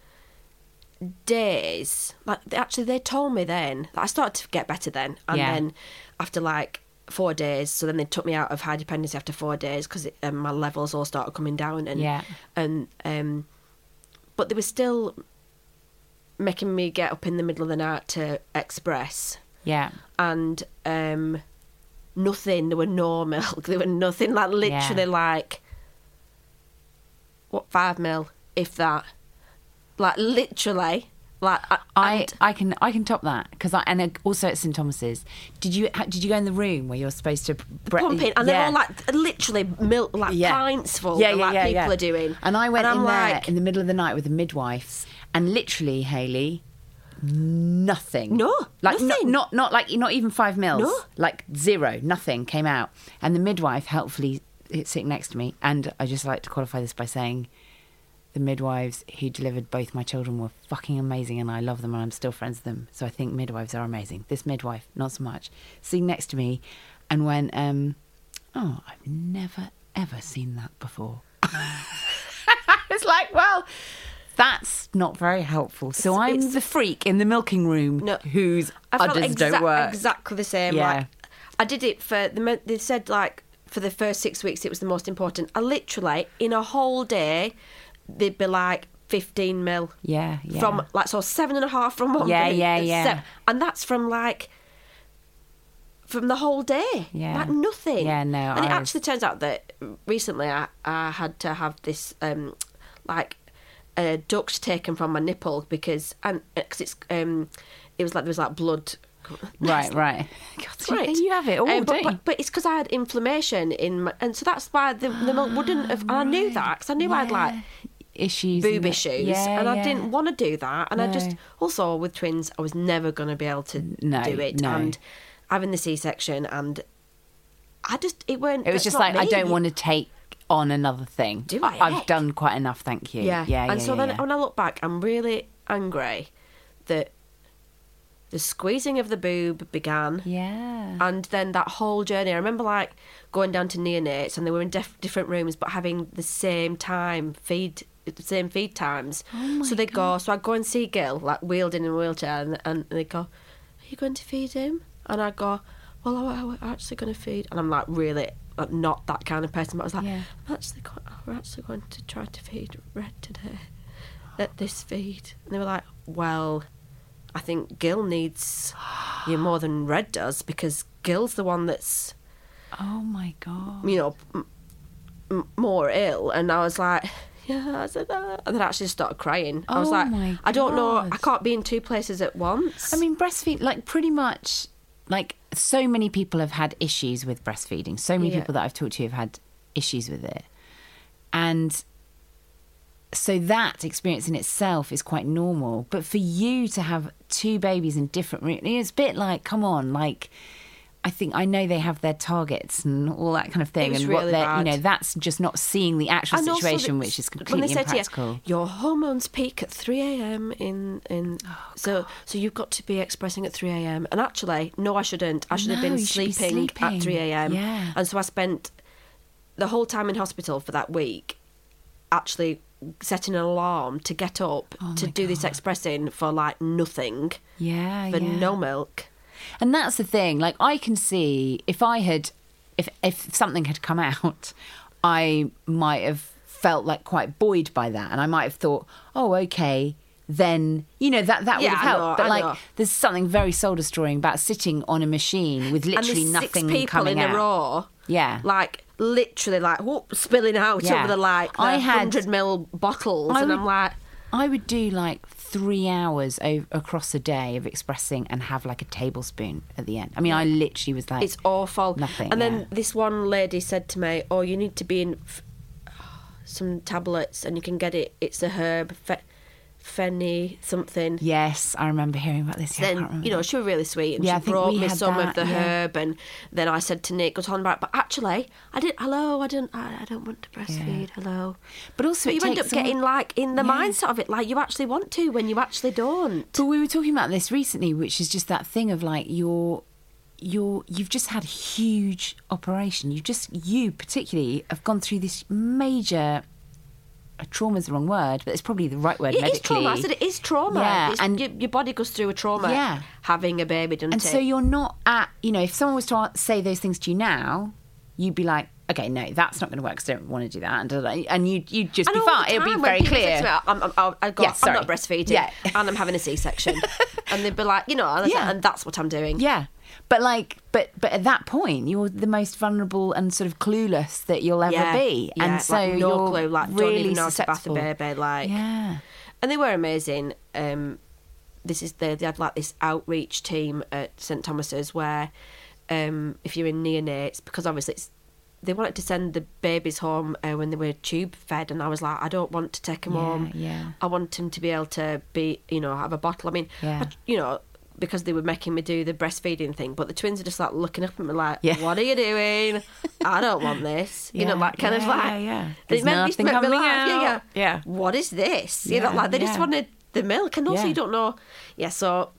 days like they, actually they told me then that I started to get better then, and Yeah. then after like four days, so then they took me out of high dependency after four days because um, my levels all started coming down, and Yeah. and um, but they were still making me get up in the middle of the night to express, yeah. and um, nothing. There were no milk. There were nothing. Like literally, Yeah. like what five mil, if that. Like literally, like I, I, and- I can I can top that because I and also at St Thomas's. Did you ha- did you go in the room where you're supposed to bre- pumping, and yeah. they're all like literally milk, like Yeah. pints full. Yeah, that, yeah, like yeah, people yeah. are doing. And I went and in I'm there like, in the middle of the night with the midwife, and literally, Hayley, nothing. No, like no- nothing. not not like not even five mils. No. Like zero, nothing came out. And the midwife helpfully sitting next to me, and I just like to qualify this by saying, the midwives who delivered both my children were fucking amazing, and I love them, and I'm still friends with them. So I think midwives are amazing. This midwife, not so much. Sitting next to me, and went, um, "Oh, I've never ever seen that before." It's like, well, that's not very helpful. So I'm It's- the freak in the milking room No. whose I felt udders exa- don't work. exactly the same. Yeah. Like I did it for the. mo- They said like for the first six weeks it was the most important. I literally in a whole day, they'd be like fifteen mil. Yeah, yeah. From like so seven and a half from one. Yeah, thing, yeah, and yeah. se- and that's from like. From the whole day, Yeah. like nothing. Yeah, no, And it I was- actually turns out that recently I, I had to have this um, like a duct taken from my nipple because and because it's um, it was like there was like blood. Right, right. God, Right. you have it all, Uh, don't but, you? but, but it's because I had inflammation in my, and so that's why the, the milk wouldn't have. And I knew that because I knew I had like issues, boob and that- issues, yeah, and I yeah. didn't want to do that. And I just No. also with twins, I was never going to be able to No, do it. no. And having the C-section, and I just it weren't. It was that's just not like, I me. don't want to take on another thing. Do I? I've Heck. done quite enough, thank you. Yeah, yeah, yeah. And so yeah, then yeah. when I look back, I'm really angry that the squeezing of the boob began. Yeah. And then that whole journey, I remember like going down to neonates and they were in def- different rooms but having the same time feed, the same feed times. Oh my so they go, God. so I'd go and see Gil, like wheeled in a wheelchair, and, and they go, are you going to feed him? And I'd go, well, I, I'm actually going to feed. And I'm like, really, like, not that kind of person. But I was like, Yeah. I'm actually, go- we're actually going to try to feed Red today at this feed. And they were like, well, I think Gil needs you more than Red does because Gil's the one that's, Oh my God. you know, m- m- more ill. And I was like, yeah, I said, ah. And then I actually started crying. I was Oh like, my I don't know, I God. can't be in two places at once. I mean, breastfeed, like pretty much, like so many people have had issues with breastfeeding. So many Yeah. people that I've talked to have had issues with it. And so that experience in itself is quite normal. But for you to have two babies in different rooms, it's a bit like, come on, like, I think I know they have their targets and all that kind of thing. was and really what they're, you bad. know, that's just not seeing the actual And also situation, the- which is when completely they say to you, impractical. your hormones peak at three a.m. in in Oh, so so you've got to be expressing at three a.m. and actually no, I shouldn't. I should have No, been you should be sleeping, sleeping. at three a.m. Yeah. And so I spent the whole time in hospital for that week actually setting an alarm to get up Oh to my do this God. expressing for like nothing, Yeah, for yeah. no milk. And that's the thing. Like, I can see if I had, if if something had come out, I might have felt like quite buoyed by that, and I might have thought, oh, okay, then you know that that would Yeah, have I helped. know, but I like, know. there's something very soul destroying about sitting on a machine with And literally there's nothing six people coming in out. a row. Yeah. Like, literally, like, whoop, spilling out Yeah. over the, like, the I had- one hundred mil bottles. I and would- I'm like, I would do like three hours o- across a day of expressing and have like a tablespoon at the end. I mean, I literally was like, it's awful. Nothing, And yeah. then this one lady said to me, oh, you need to be in f- some tablets and you can get it. It's a herb, fe- fenny something. yes, I remember hearing about this. Yeah, I can't Then, remember. you know, she was really sweet and Yeah, I she think brought we me had some that, of the yeah. herb. And then I said to Nick, go on about, but actually, I didn't, hello, I don't, I, I don't want to breastfeed, hello. But also, But it you end up takes a while- getting like in the Yeah. mindset of it, like you actually want to when you actually don't. But we were talking about this recently, which is just that thing of like you're, you're, you've just had a huge operation. You just, you particularly, have gone through this major. Trauma is the wrong word, but it's probably the right word It medically. is trauma. I said it is trauma. Yeah, It's- and- your, your body goes through a trauma Yeah. having a baby, doesn't And it? so you're not at, you know, if someone was to a- say those things to you now, you'd be like, okay, no, that's not going to work because I don't want to do that. And, da- da- and you, you'd just And be all fine. the It'd be time when very people say clear. to me, I'm, I'm, I'm, I go, Yeah, I'm sorry. not breastfeeding, Yeah. and I'm having a C-section, and they'd be like, you know, and, I said, Yeah. and that's what I'm doing. Yeah. But like, but but at that point, you're the most vulnerable and sort of clueless that you'll ever Yeah, be. yeah, And so like, no you're clue, like really don't even know how to bath a susceptible. baby, like. Yeah. And they were amazing. Um, this is the, they had like this outreach team at St Thomas's where, um, if you're in neonates, because obviously it's, they wanted to send the babies home uh, when they were tube fed, and I was like, I don't want to take them Yeah, home. yeah. I want them to be able to be, you know, have a bottle. I mean, Yeah. I, you know. Because they were making me do the breastfeeding thing, but the twins are just like looking up at me like, Yeah. "What are you doing? I don't want this." You know, Yeah, like kind of yeah, like, yeah, yeah. They There's meant me nothing to make me coming laugh. Yeah, yeah. out. Yeah. What is this? You know, Yeah, like they just yeah. wanted the milk, and also Yeah. you don't know. Yeah, so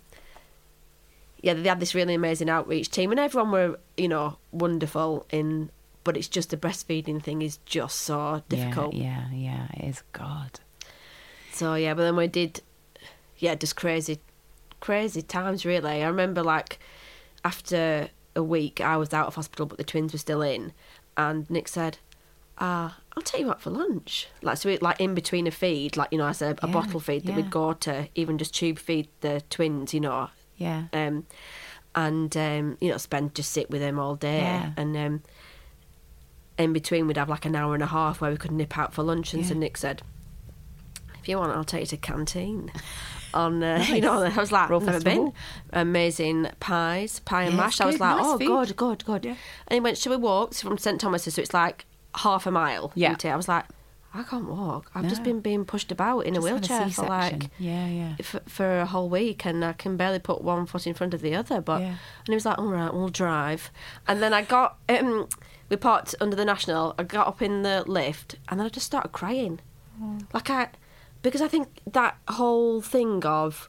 yeah, they had this really amazing outreach team, and everyone were, you know, wonderful. In, but it's just the breastfeeding thing is just so difficult. Yeah, yeah, yeah. It is. God. So yeah, but then we did, yeah, just crazy, crazy times really. I remember like after a week I was out of hospital, but the twins were still in, and Nick said, "Ah, I'll take you out for lunch." Like so, we, like in between a feed, like you know, as a, a Yeah, bottle feed that yeah. we'd go to, even just tube feed the twins, you know, Yeah. um, and um, you know, spend just sit with them all day, Yeah. and um, in between we'd have like an hour and a half where we could nip out for lunch, and Yeah. so Nick said, "If you want, I'll take you to canteen." On uh, you know, I was like, Royal never Festival. been. Amazing pies, pie and Yeah, mash. it's I was good, like, nice oh, food. good, good, good. And he went, shall we walk from St Thomas's? So it's like half a mile. Yeah. isn't it? I was like, I can't walk. I've just No. been being pushed about in Just a had wheelchair for C-section. like Yeah, yeah. for, for a whole week, and I can barely put one foot in front of the other. But Yeah. and he was like, all right, we'll drive. And then I got um, we parked under the National. I got up in the lift, and then I just started crying, Mm. like I because I think that whole thing of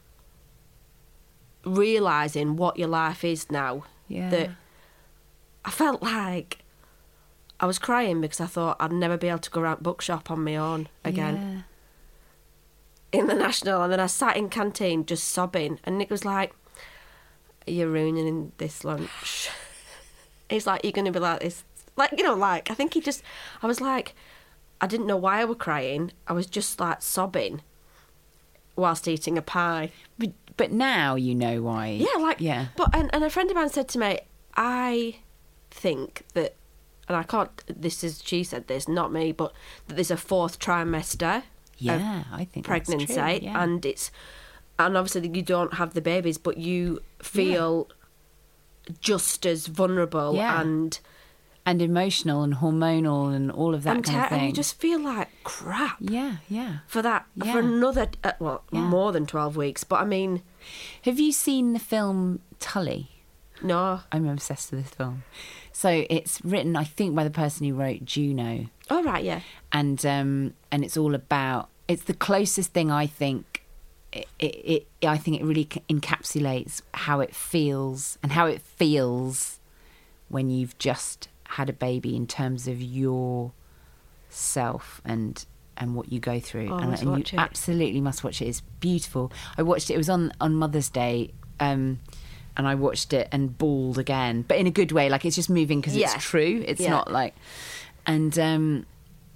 realizing what your life is now. Yeah. That I felt like I was crying because I thought I'd never be able to go around bookshop on my own again in the National. And then I sat in canteen just sobbing, and Nick was like, "You're ruining this lunch." He's like, "You're going to be like this." Like, you know, like, I think he just, I was like, I didn't know why I was crying. I was just like sobbing whilst eating a pie. But, but now you know why. Yeah, like, Yeah. But, and, and a friend of mine said to me, I think that, and I can't, this is, she said this, not me, but that there's a fourth trimester Yeah, I think that's pregnancy, true, yeah. and it's, and obviously you don't have the babies, but you feel just as vulnerable Yeah. and and emotional and hormonal and all of that and, kind of ter- thing. and you just feel like crap Yeah, yeah. for that Yeah. for another uh, well Yeah. more than twelve weeks. But I mean, Have you seen the film Tully? no. I'm obsessed with this film. So it's written, I think, by the person who wrote Juno, All right, yeah. and um, and it's all about. It's the closest thing I think. It, it, it I think it really encapsulates how it feels and how it feels when you've just had a baby in terms of your self and and what you go through. Oh, I and must and you watch it. absolutely must watch it. It's beautiful. I watched it. It was on on Mother's Day. Um, and I watched it and bawled again, but in a good way. Like, it's just moving because Yeah. it's true. It's Yeah. not like, and um,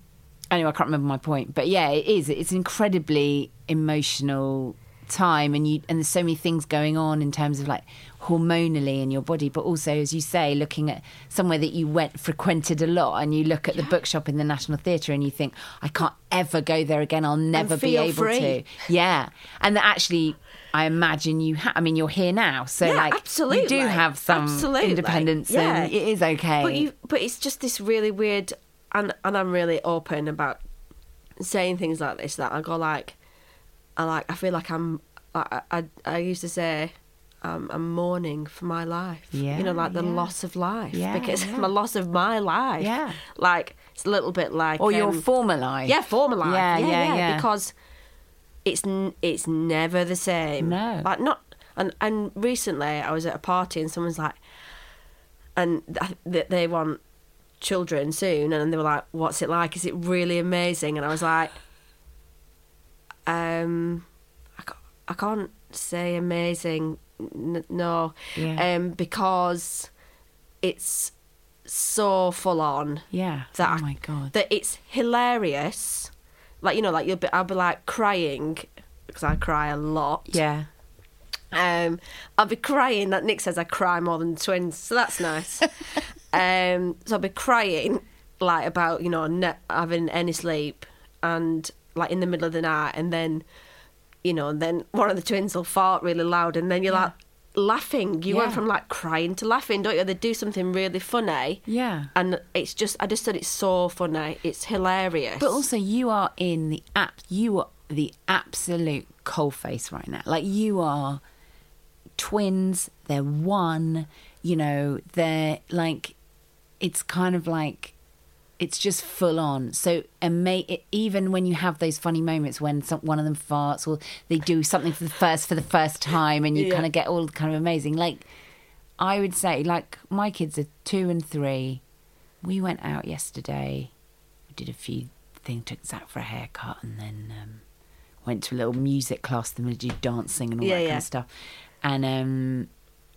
anyway, I can't remember my point, but yeah, it is. It's an incredibly emotional time, and you and there's so many things going on in terms of like hormonally in your body, but also, as you say, looking at somewhere that you went frequented a lot, and you look at yeah. the bookshop in the National Theatre and you think, I can't ever go there again, I'll never be able free. to. Yeah. And that actually, I imagine you ha- I mean, you're here now, so yeah, like absolutely. you do have some absolutely. independence yeah. and it is okay. But you but it's just this really weird, and and I'm really open about saying things like this, that I go like I like I feel like I'm I I, I used to say um, I'm mourning for my life. Yeah, you know, like the yeah. loss of life. Yeah, because yeah. the loss of my life. Yeah. Like it's a little bit like or your um, former life. Yeah, former life. Yeah, yeah, yeah, yeah. yeah. Because it's n- it's never the same. No. Like not and and recently I was at a party and someone's like, and th- they want children soon, and they were like, what's it like? Is it really amazing? And I was like, um, I can't, I can't say amazing, n- no, Yeah. um, because it's so full on. Yeah. That oh I- my God. That it's hilarious. Like, you know, like you'll be, I'll be like crying because I cry a lot. Yeah. Um, I'll be crying. That Nick says I cry more than twins, so that's nice. um, so I'll be crying like about, you know, not having any sleep, and like in the middle of the night, and then, you know, and then one of the twins will fart really loud, and then you're Yeah. like laughing. You Yeah. went from like crying to laughing, don't you? They do something really funny. Yeah. And it's just, I just said it's so funny. It's hilarious. But also, you are in the app. You are the absolute coalface right now. Like, you are twins. They're one. You know, they're like. It's kind of like. It's just full on. So, ama- it, even when you have those funny moments when some, one of them farts or they do something for the first for the first time, and you Yeah. kind of get all kind of amazing. Like, I would say, like, my kids are two and three. We went out yesterday. We did a few things, took Zach for a haircut, and then um, went to a little music class. Then we did dancing and all Yeah, that yeah. kind of stuff. And um,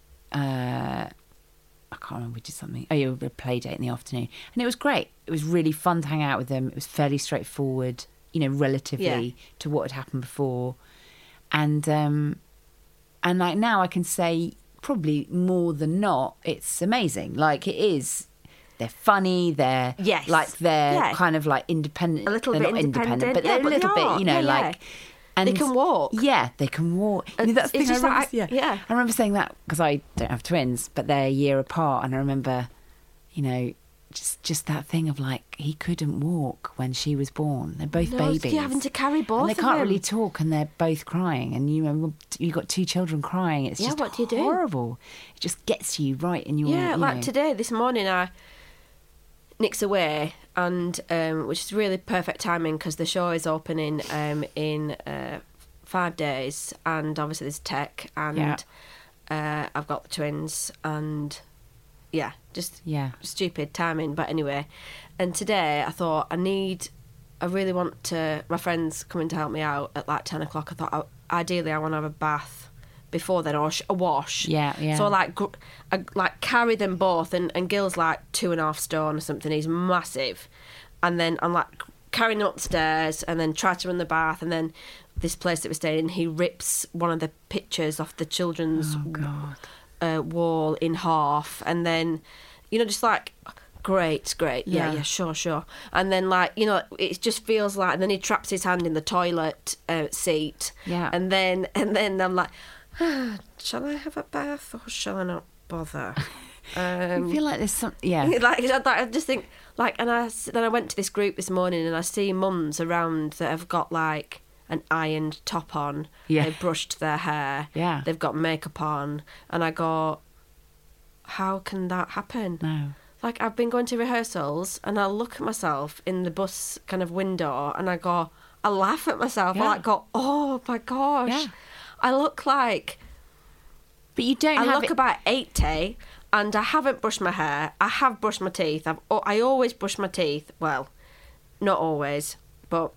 uh, I can't remember, we did something. Oh, yeah, a play date in the afternoon. And it was great. It was really fun to hang out with them. It was fairly straightforward, you know, relatively Yeah. to what had happened before. And um, and like now I can say probably more than not, it's amazing. Like, it is. They're funny. They're Yes. like they're Yeah. kind of like independent. A little they're bit not independent, independent. but Yeah, they're but a little they bit, are. you know, Yeah, yeah. like. And They can walk. Yeah, they can walk. You know, that's the It's thing I just remember, like- yeah. yeah. I remember saying that because I don't have twins, but they're a year apart, and I remember, you know, just just that thing of like, he couldn't walk when she was born. They're both No, babies. you're having to carry both and they of can't them. really talk, and they're both crying, and you know, you got two children crying. It's Yeah, just what do you do? horrible. It just gets you right in your Yeah, you like know. today, this morning, I Nick's away, and um, which is really perfect timing because the show is opening um, in uh, five days, and obviously there's tech, and Yeah. uh, I've got the twins, and yeah, just Yeah. stupid timing. But anyway, and today I thought I need, I really want to. My friend's coming to help me out at like ten o'clock. I thought I, ideally I want to have a bath before then, or sh- a wash. Yeah, yeah. So I like gr- I like carry them both, and and Gil's like two and a half stone or something. He's massive, and then I'm like carrying him upstairs, and then try to run the bath, and then this place that we're staying in, he rips one of the pictures off the children's Oh God. uh, wall in half, and then you know just like. Great, great. Yeah, Yeah. yeah, sure, sure. And then, like, you know, it just feels like, and then he traps his hand in the toilet uh, seat. Yeah. And then, and then I'm like, ah, shall I have a bath or shall I not bother? I Um, feel like there's some. Yeah. like, I, I just think, like, and I, s- then I went to this group this morning and I see mums around that have got, like, an ironed top on. Yeah. They've brushed their hair. Yeah. They've got makeup on. And I go, how can that happen? No. Like, I've been going to rehearsals and I look at myself in the bus kind of window and I go, I laugh at myself. Yeah. I like go, oh my gosh. Yeah. I look like, But you don't I have look it. about eighty and I haven't brushed my hair. I have brushed my teeth. I've, I always brush my teeth. Well, not always, but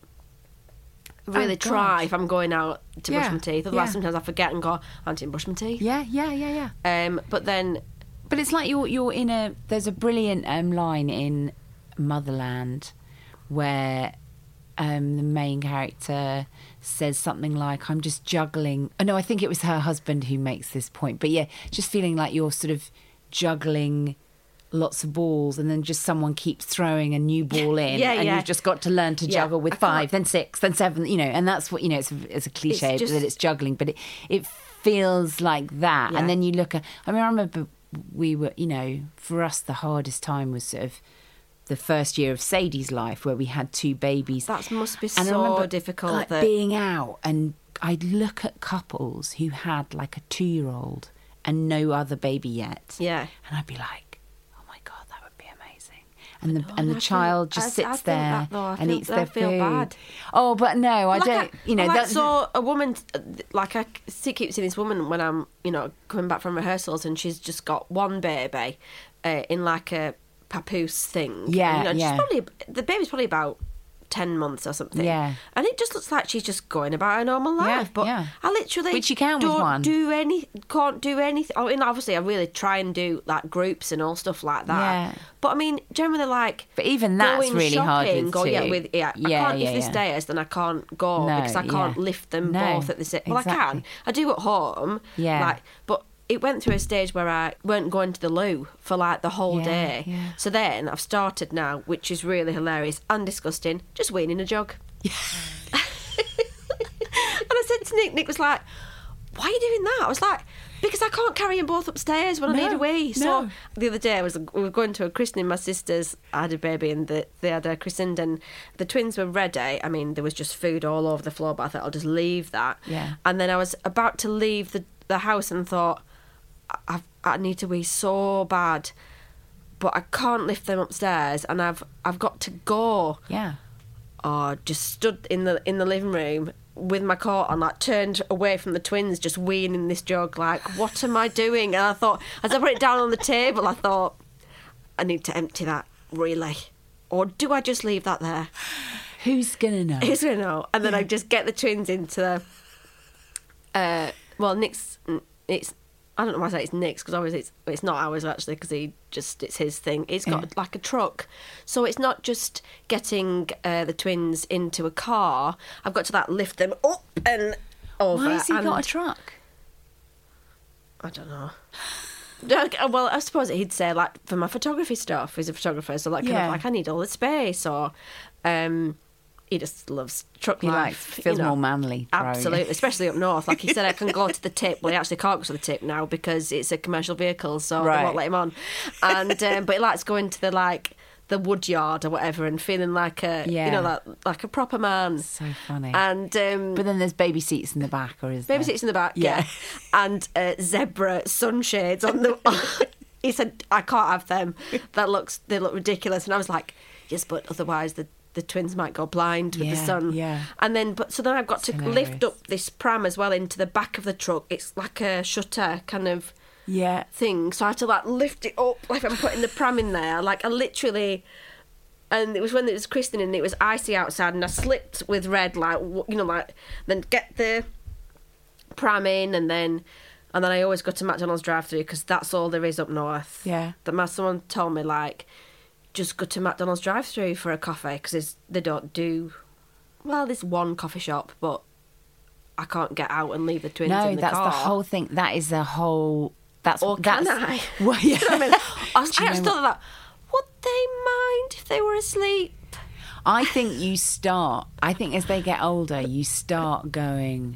really Oh, try God. if I'm going out to brush Yeah, my teeth. Otherwise, yeah. sometimes I forget and go, I didn't brush my teeth. Yeah, yeah, yeah, yeah. Um, but then, But it's like you're you're in a. There's a brilliant um, line in Motherland where um, the main character says something like, I'm just juggling. Oh, no, I think it was her husband who makes this point. But yeah, just feeling like you're sort of juggling lots of balls and then just someone keeps throwing a new ball in yeah, and yeah. you've just got to learn to Yeah, juggle with I five, can't- then six, then seven, you know, and that's what, you know, it's a, it's a cliche It's just- that it's juggling, but it, it feels like that. Yeah. And then you look at, I mean, I remember we were, you know, for us, the hardest time was sort of the first year of Sadie's life where we had two babies. That must be And I so remember, difficult. like, that, being out, and I'd look at couples who had like a two-year-old and no other baby yet. yeah. And I'd be like, oh my God, that would be amazing. And the know, and the I child feel- just I- I sits think there that, though. I and feel- eats I their feel food. bad. Oh, but no, I Like don't. I, you know, I like that's saw a woman, like I see, keep seeing this woman when I'm, you know, coming back from rehearsals, and she's just got one baby uh, in like a papoose thing. Yeah, you know, she's yeah. Probably, the baby's probably about ten months or something. Yeah. And it just looks like she's just going about her normal life. Yeah, but yeah. I literally Which you can with don't one. do any, can't do anything. I mean, obviously, I really try and do like groups and all stuff like that. Yeah. But I mean, generally, like. But even that's going really hard shopping, with or, yeah, two. with yeah, I Yeah, can't yeah, if there's yeah. stairs, then I can't go No, because I can't yeah. lift them No, both at the same. Well, I exactly. can. I do at home. Yeah. Like, but it went through a stage where I weren't going to the loo for like the whole Yeah, day. yeah. So then I've started now, which is really hilarious and disgusting, just weaning a jug. And I said to Nick, Nick was like, why are you doing that? I was like, because I can't carry them both upstairs when I No, need a wee. So no. the other day I was we were going to a christening. My sisters had a baby and the, they had a christened, and the twins were ready. I mean, there was just food all over the floor, but I thought I'll just leave that. Yeah. And then I was about to leave the, the house and thought, I, I need to wee so bad, but I can't lift them upstairs, and I've I've got to go. Yeah. Oh, just stood in the in the living room with my coat on, like turned away from the twins, just weeing in this jug, like, what am I doing? And I thought, as I put it down on the table, I thought, I need to empty that, really. Or do I just leave that there? Who's gonna know? Who's going to know? And then I just get the twins into the, uh, well, Nick's, it's, I don't know why I say it's Nick's, because obviously it's, it's not ours actually, because he just, it's his thing. It's got Yeah. like a truck. So it's not just getting uh, the twins into a car. I've got to like lift them up and over. Why has he and got a truck? I don't know. Like, well, I suppose he'd say like for my photography stuff. He's a photographer, so like kind Yeah. of like I need all the space, or um, he just loves truck He life. likes feels you know. more manly. throwing it. Absolutely, especially up north. Like he said, I can go to the tip. Well, he actually can't go to the tip now because it's a commercial vehicle, so Right. they won't let him on. And um, but he likes going to the like the wood yard or whatever and feeling like a Yeah. you know like like a proper man. So funny. And um, But then there's baby seats in the back, or is baby there? seats in the back, Yeah. yeah, and uh, zebra sunshades on the. He said, "I can't have them. That looks they look ridiculous." And I was like, "Yes, but otherwise the." The twins might go blind with the Yeah, sun. yeah. And then, but so then I've got It's to hilarious. lift up this pram as well into the back of the truck. It's like a shutter kind of Yeah. thing. So I had to like lift it up like I'm putting the pram in there. Like I literally, and it was when it was christening and it was icy outside, and I slipped with Red, like w- you know, like then get the pram in, and then and then I always go to McDonald's drive-through because that's all there is up north. Yeah. That my someone told me like, just go to McDonald's drive-through for a coffee because they don't do. Well, there's one coffee shop, but I can't get out and leave the twins No, in the that's car. the whole thing. That is the whole. That's Or that's, can I? Well, yeah. You know what I mean? I, was, Do I you just know thought of that. Would they mind if they were asleep? I think you start. I think as they get older, you start going.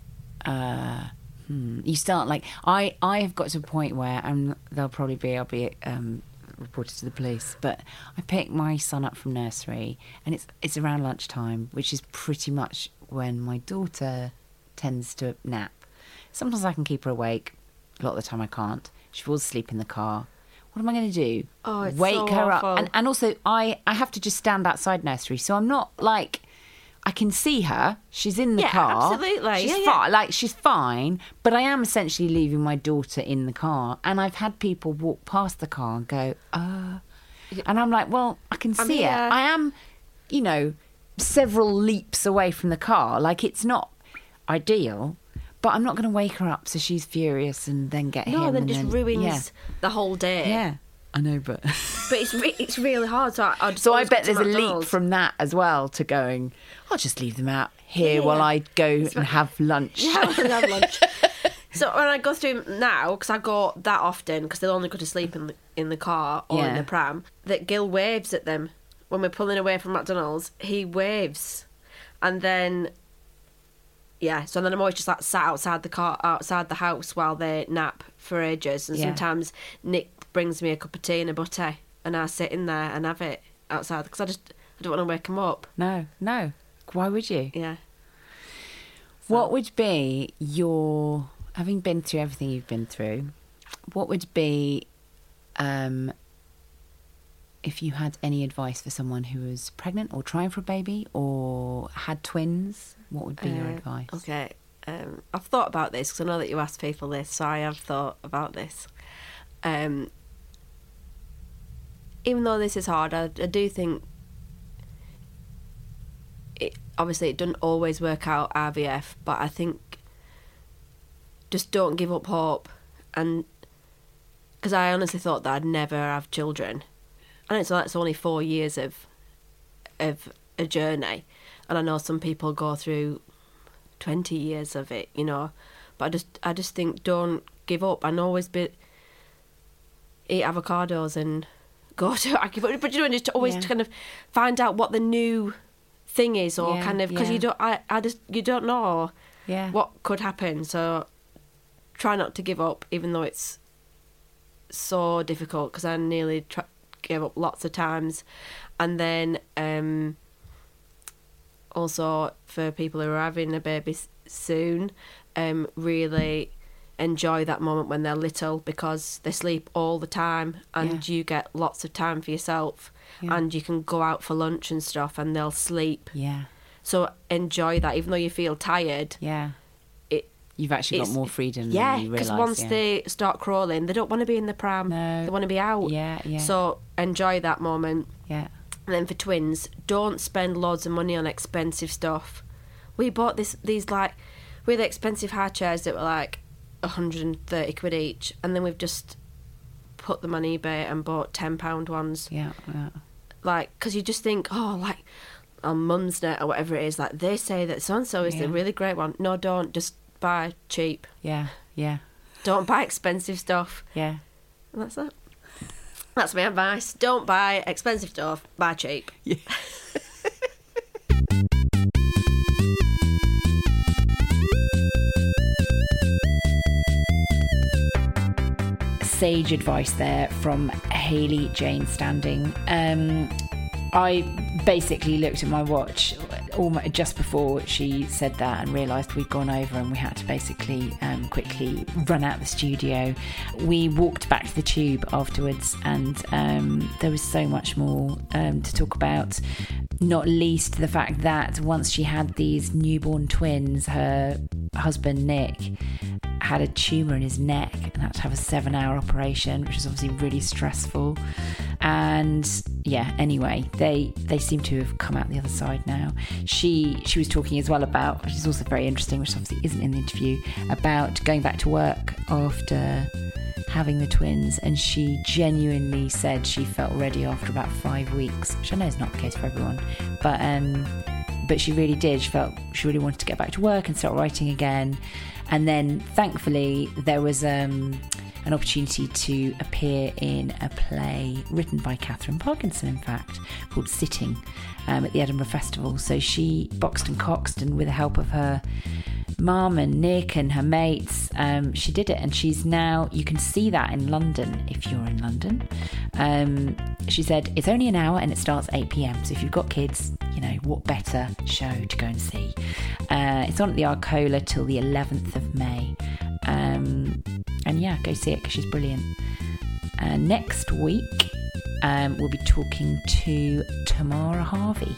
Uh, hmm, you start like I. I have got to a point where and they'll probably be. I'll be um, reported to the police. But I pick my son up from nursery, and it's it's around lunchtime, which is pretty much when my daughter tends to nap. Sometimes I can keep her awake. A lot of the time I can't. She falls asleep in the car. What am I going to do? Oh, it's Wake so her awful. up. And, and also, I, I have to just stand outside nursery. So I'm not like, I can see her. She's in the Yeah, car. absolutely. She's Yeah, yeah. fine. Like, she's fine. But I am essentially leaving my daughter in the car. And I've had people walk past the car and go, uh. And I'm like, well, I can I'm see here. it. I am, you know, several leaps away from the car. Like, it's not ideal. But I'm not going to wake her up so she's furious and then get him. No, then and just then, ruins yeah. the whole day. Yeah. I know, but but it's re- it's really hard. So I, I'd so I always go bet to there's a leap McDonald's. from that as well to going, I'll just leave them out here Yeah. while I go and have lunch. Yeah, I wanna have lunch. So when I go through now, because I go that often, because they'll only go to sleep in the, in the car or in Yeah. the pram, that Gil waves at them when we're pulling away from McDonald's. He waves, and then yeah. So then I'm always just like sat outside the car, outside the house while they nap for ages. And Yeah. sometimes Nick brings me a cup of tea and a butty, and I sit in there and have it outside because I just I don't want to wake him up. No, no. Why would you? Yeah. What would be your, having been through everything you've been through, what would be, um, if you had any advice for someone who was pregnant or trying for a baby or had twins, what would be your Uh, advice? Okay, um, I've thought about this because I know that you ask people this, so I have thought about this. Um, even though this is hard, I, I do think it obviously it doesn't always work out I V F, but I think just don't give up hope, and because I honestly thought that I'd never have children, and it's that's only four years of of a journey, and I know some people go through twenty years of it, you know, but I just I just think don't give up and always be eat avocados and go to acupuncture, but you know, just always Yeah. kind of find out what the new thing is, or Yeah, kind of because yeah. you don't I, I just you don't know Yeah. what could happen, so try not to give up even though it's so difficult, because I nearly try, gave up lots of times. And then um also for people who are having a baby s- soon, um really enjoy that moment when they're little, because they sleep all the time and you get lots of time for yourself. Yeah. And you can go out for lunch and stuff and they'll sleep, Yeah. so enjoy that even though you feel tired. Yeah. It You've actually got it's- more freedom yeah, than you because realise. once yeah. they start crawling, they don't want to be in the pram. No. They want to be out. Yeah, yeah. So enjoy that moment. Yeah. And then for twins, don't spend loads of money on expensive stuff. We bought this these like really expensive high chairs that were like one hundred thirty quid each, and then we've just put them on eBay and bought ten pound ones. Yeah. Yeah. Like, because you just think, oh, like on Mumsnet or whatever it is, like they say that so and so is Yeah. the really great one. No, don't. Just buy cheap. Yeah. Yeah. Don't buy expensive stuff. Yeah. And that's it. That's my advice. Don't buy expensive stuff. Buy cheap. Yeah. Sage advice there from Hayley Jane Standing. Um, I basically looked at my watch almost just before she said that and realised we'd gone over, and we had to basically um, quickly run out the studio. We walked back to the Tube afterwards, and um, there was so much more um, to talk about, not least the fact that once she had these newborn twins, her husband Nick had a tumour in his neck and had to have a seven hour operation, which was obviously really stressful. And yeah, anyway, they they seem to have come out the other side now. She she was talking as well about, which is also very interesting, which obviously isn't in the interview, about going back to work after having the twins, and she genuinely said she felt ready after about five weeks, which I know is not the case for everyone, but um but she really did. She felt she really wanted to get back to work and start writing again. And then thankfully there was um, an opportunity to appear in a play written by Catherine Parkinson, in fact, called Sitting, um, at the Edinburgh Festival. So she boxed and coxed, and with the help of her mum and Nick and her mates, um, she did it. And she's now, you can see that in London if you're in London. Um, she said it's only an hour and it starts eight p.m. So if you've got kids, you know, what better show to go and see? Uh, it's on at the Arcola till the eleventh of May. Um, and yeah, go see it because she's brilliant. Uh, next week, um, we'll be talking to Tamara Harvey.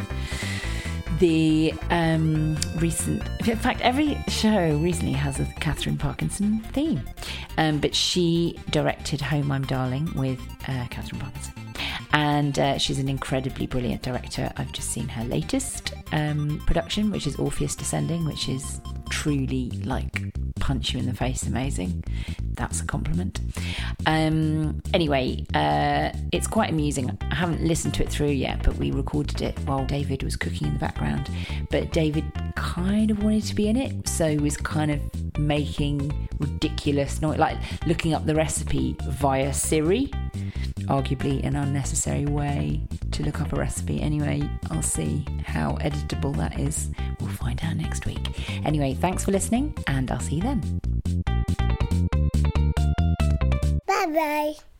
The um, recent, in fact, every show recently has a Catherine Parkinson theme. Um, but she directed Home I'm Darling with uh, Catherine Parkinson. And uh, she's an incredibly brilliant director. I've just seen her latest um, production, which is Orpheus Descending, which is truly like punch you in the face amazing. That's a compliment. Um, anyway, uh, it's quite amusing. I haven't listened to it through yet, but we recorded it while David was cooking in the background. But David kind of wanted to be in it, so he was kind of making ridiculous, not like looking up the recipe via Siri. Arguably an unnecessary way to look up a recipe. Anyway, I'll see how editable that is. We'll find out next week. Anyway, thanks for listening, and I'll see you then. Bye bye.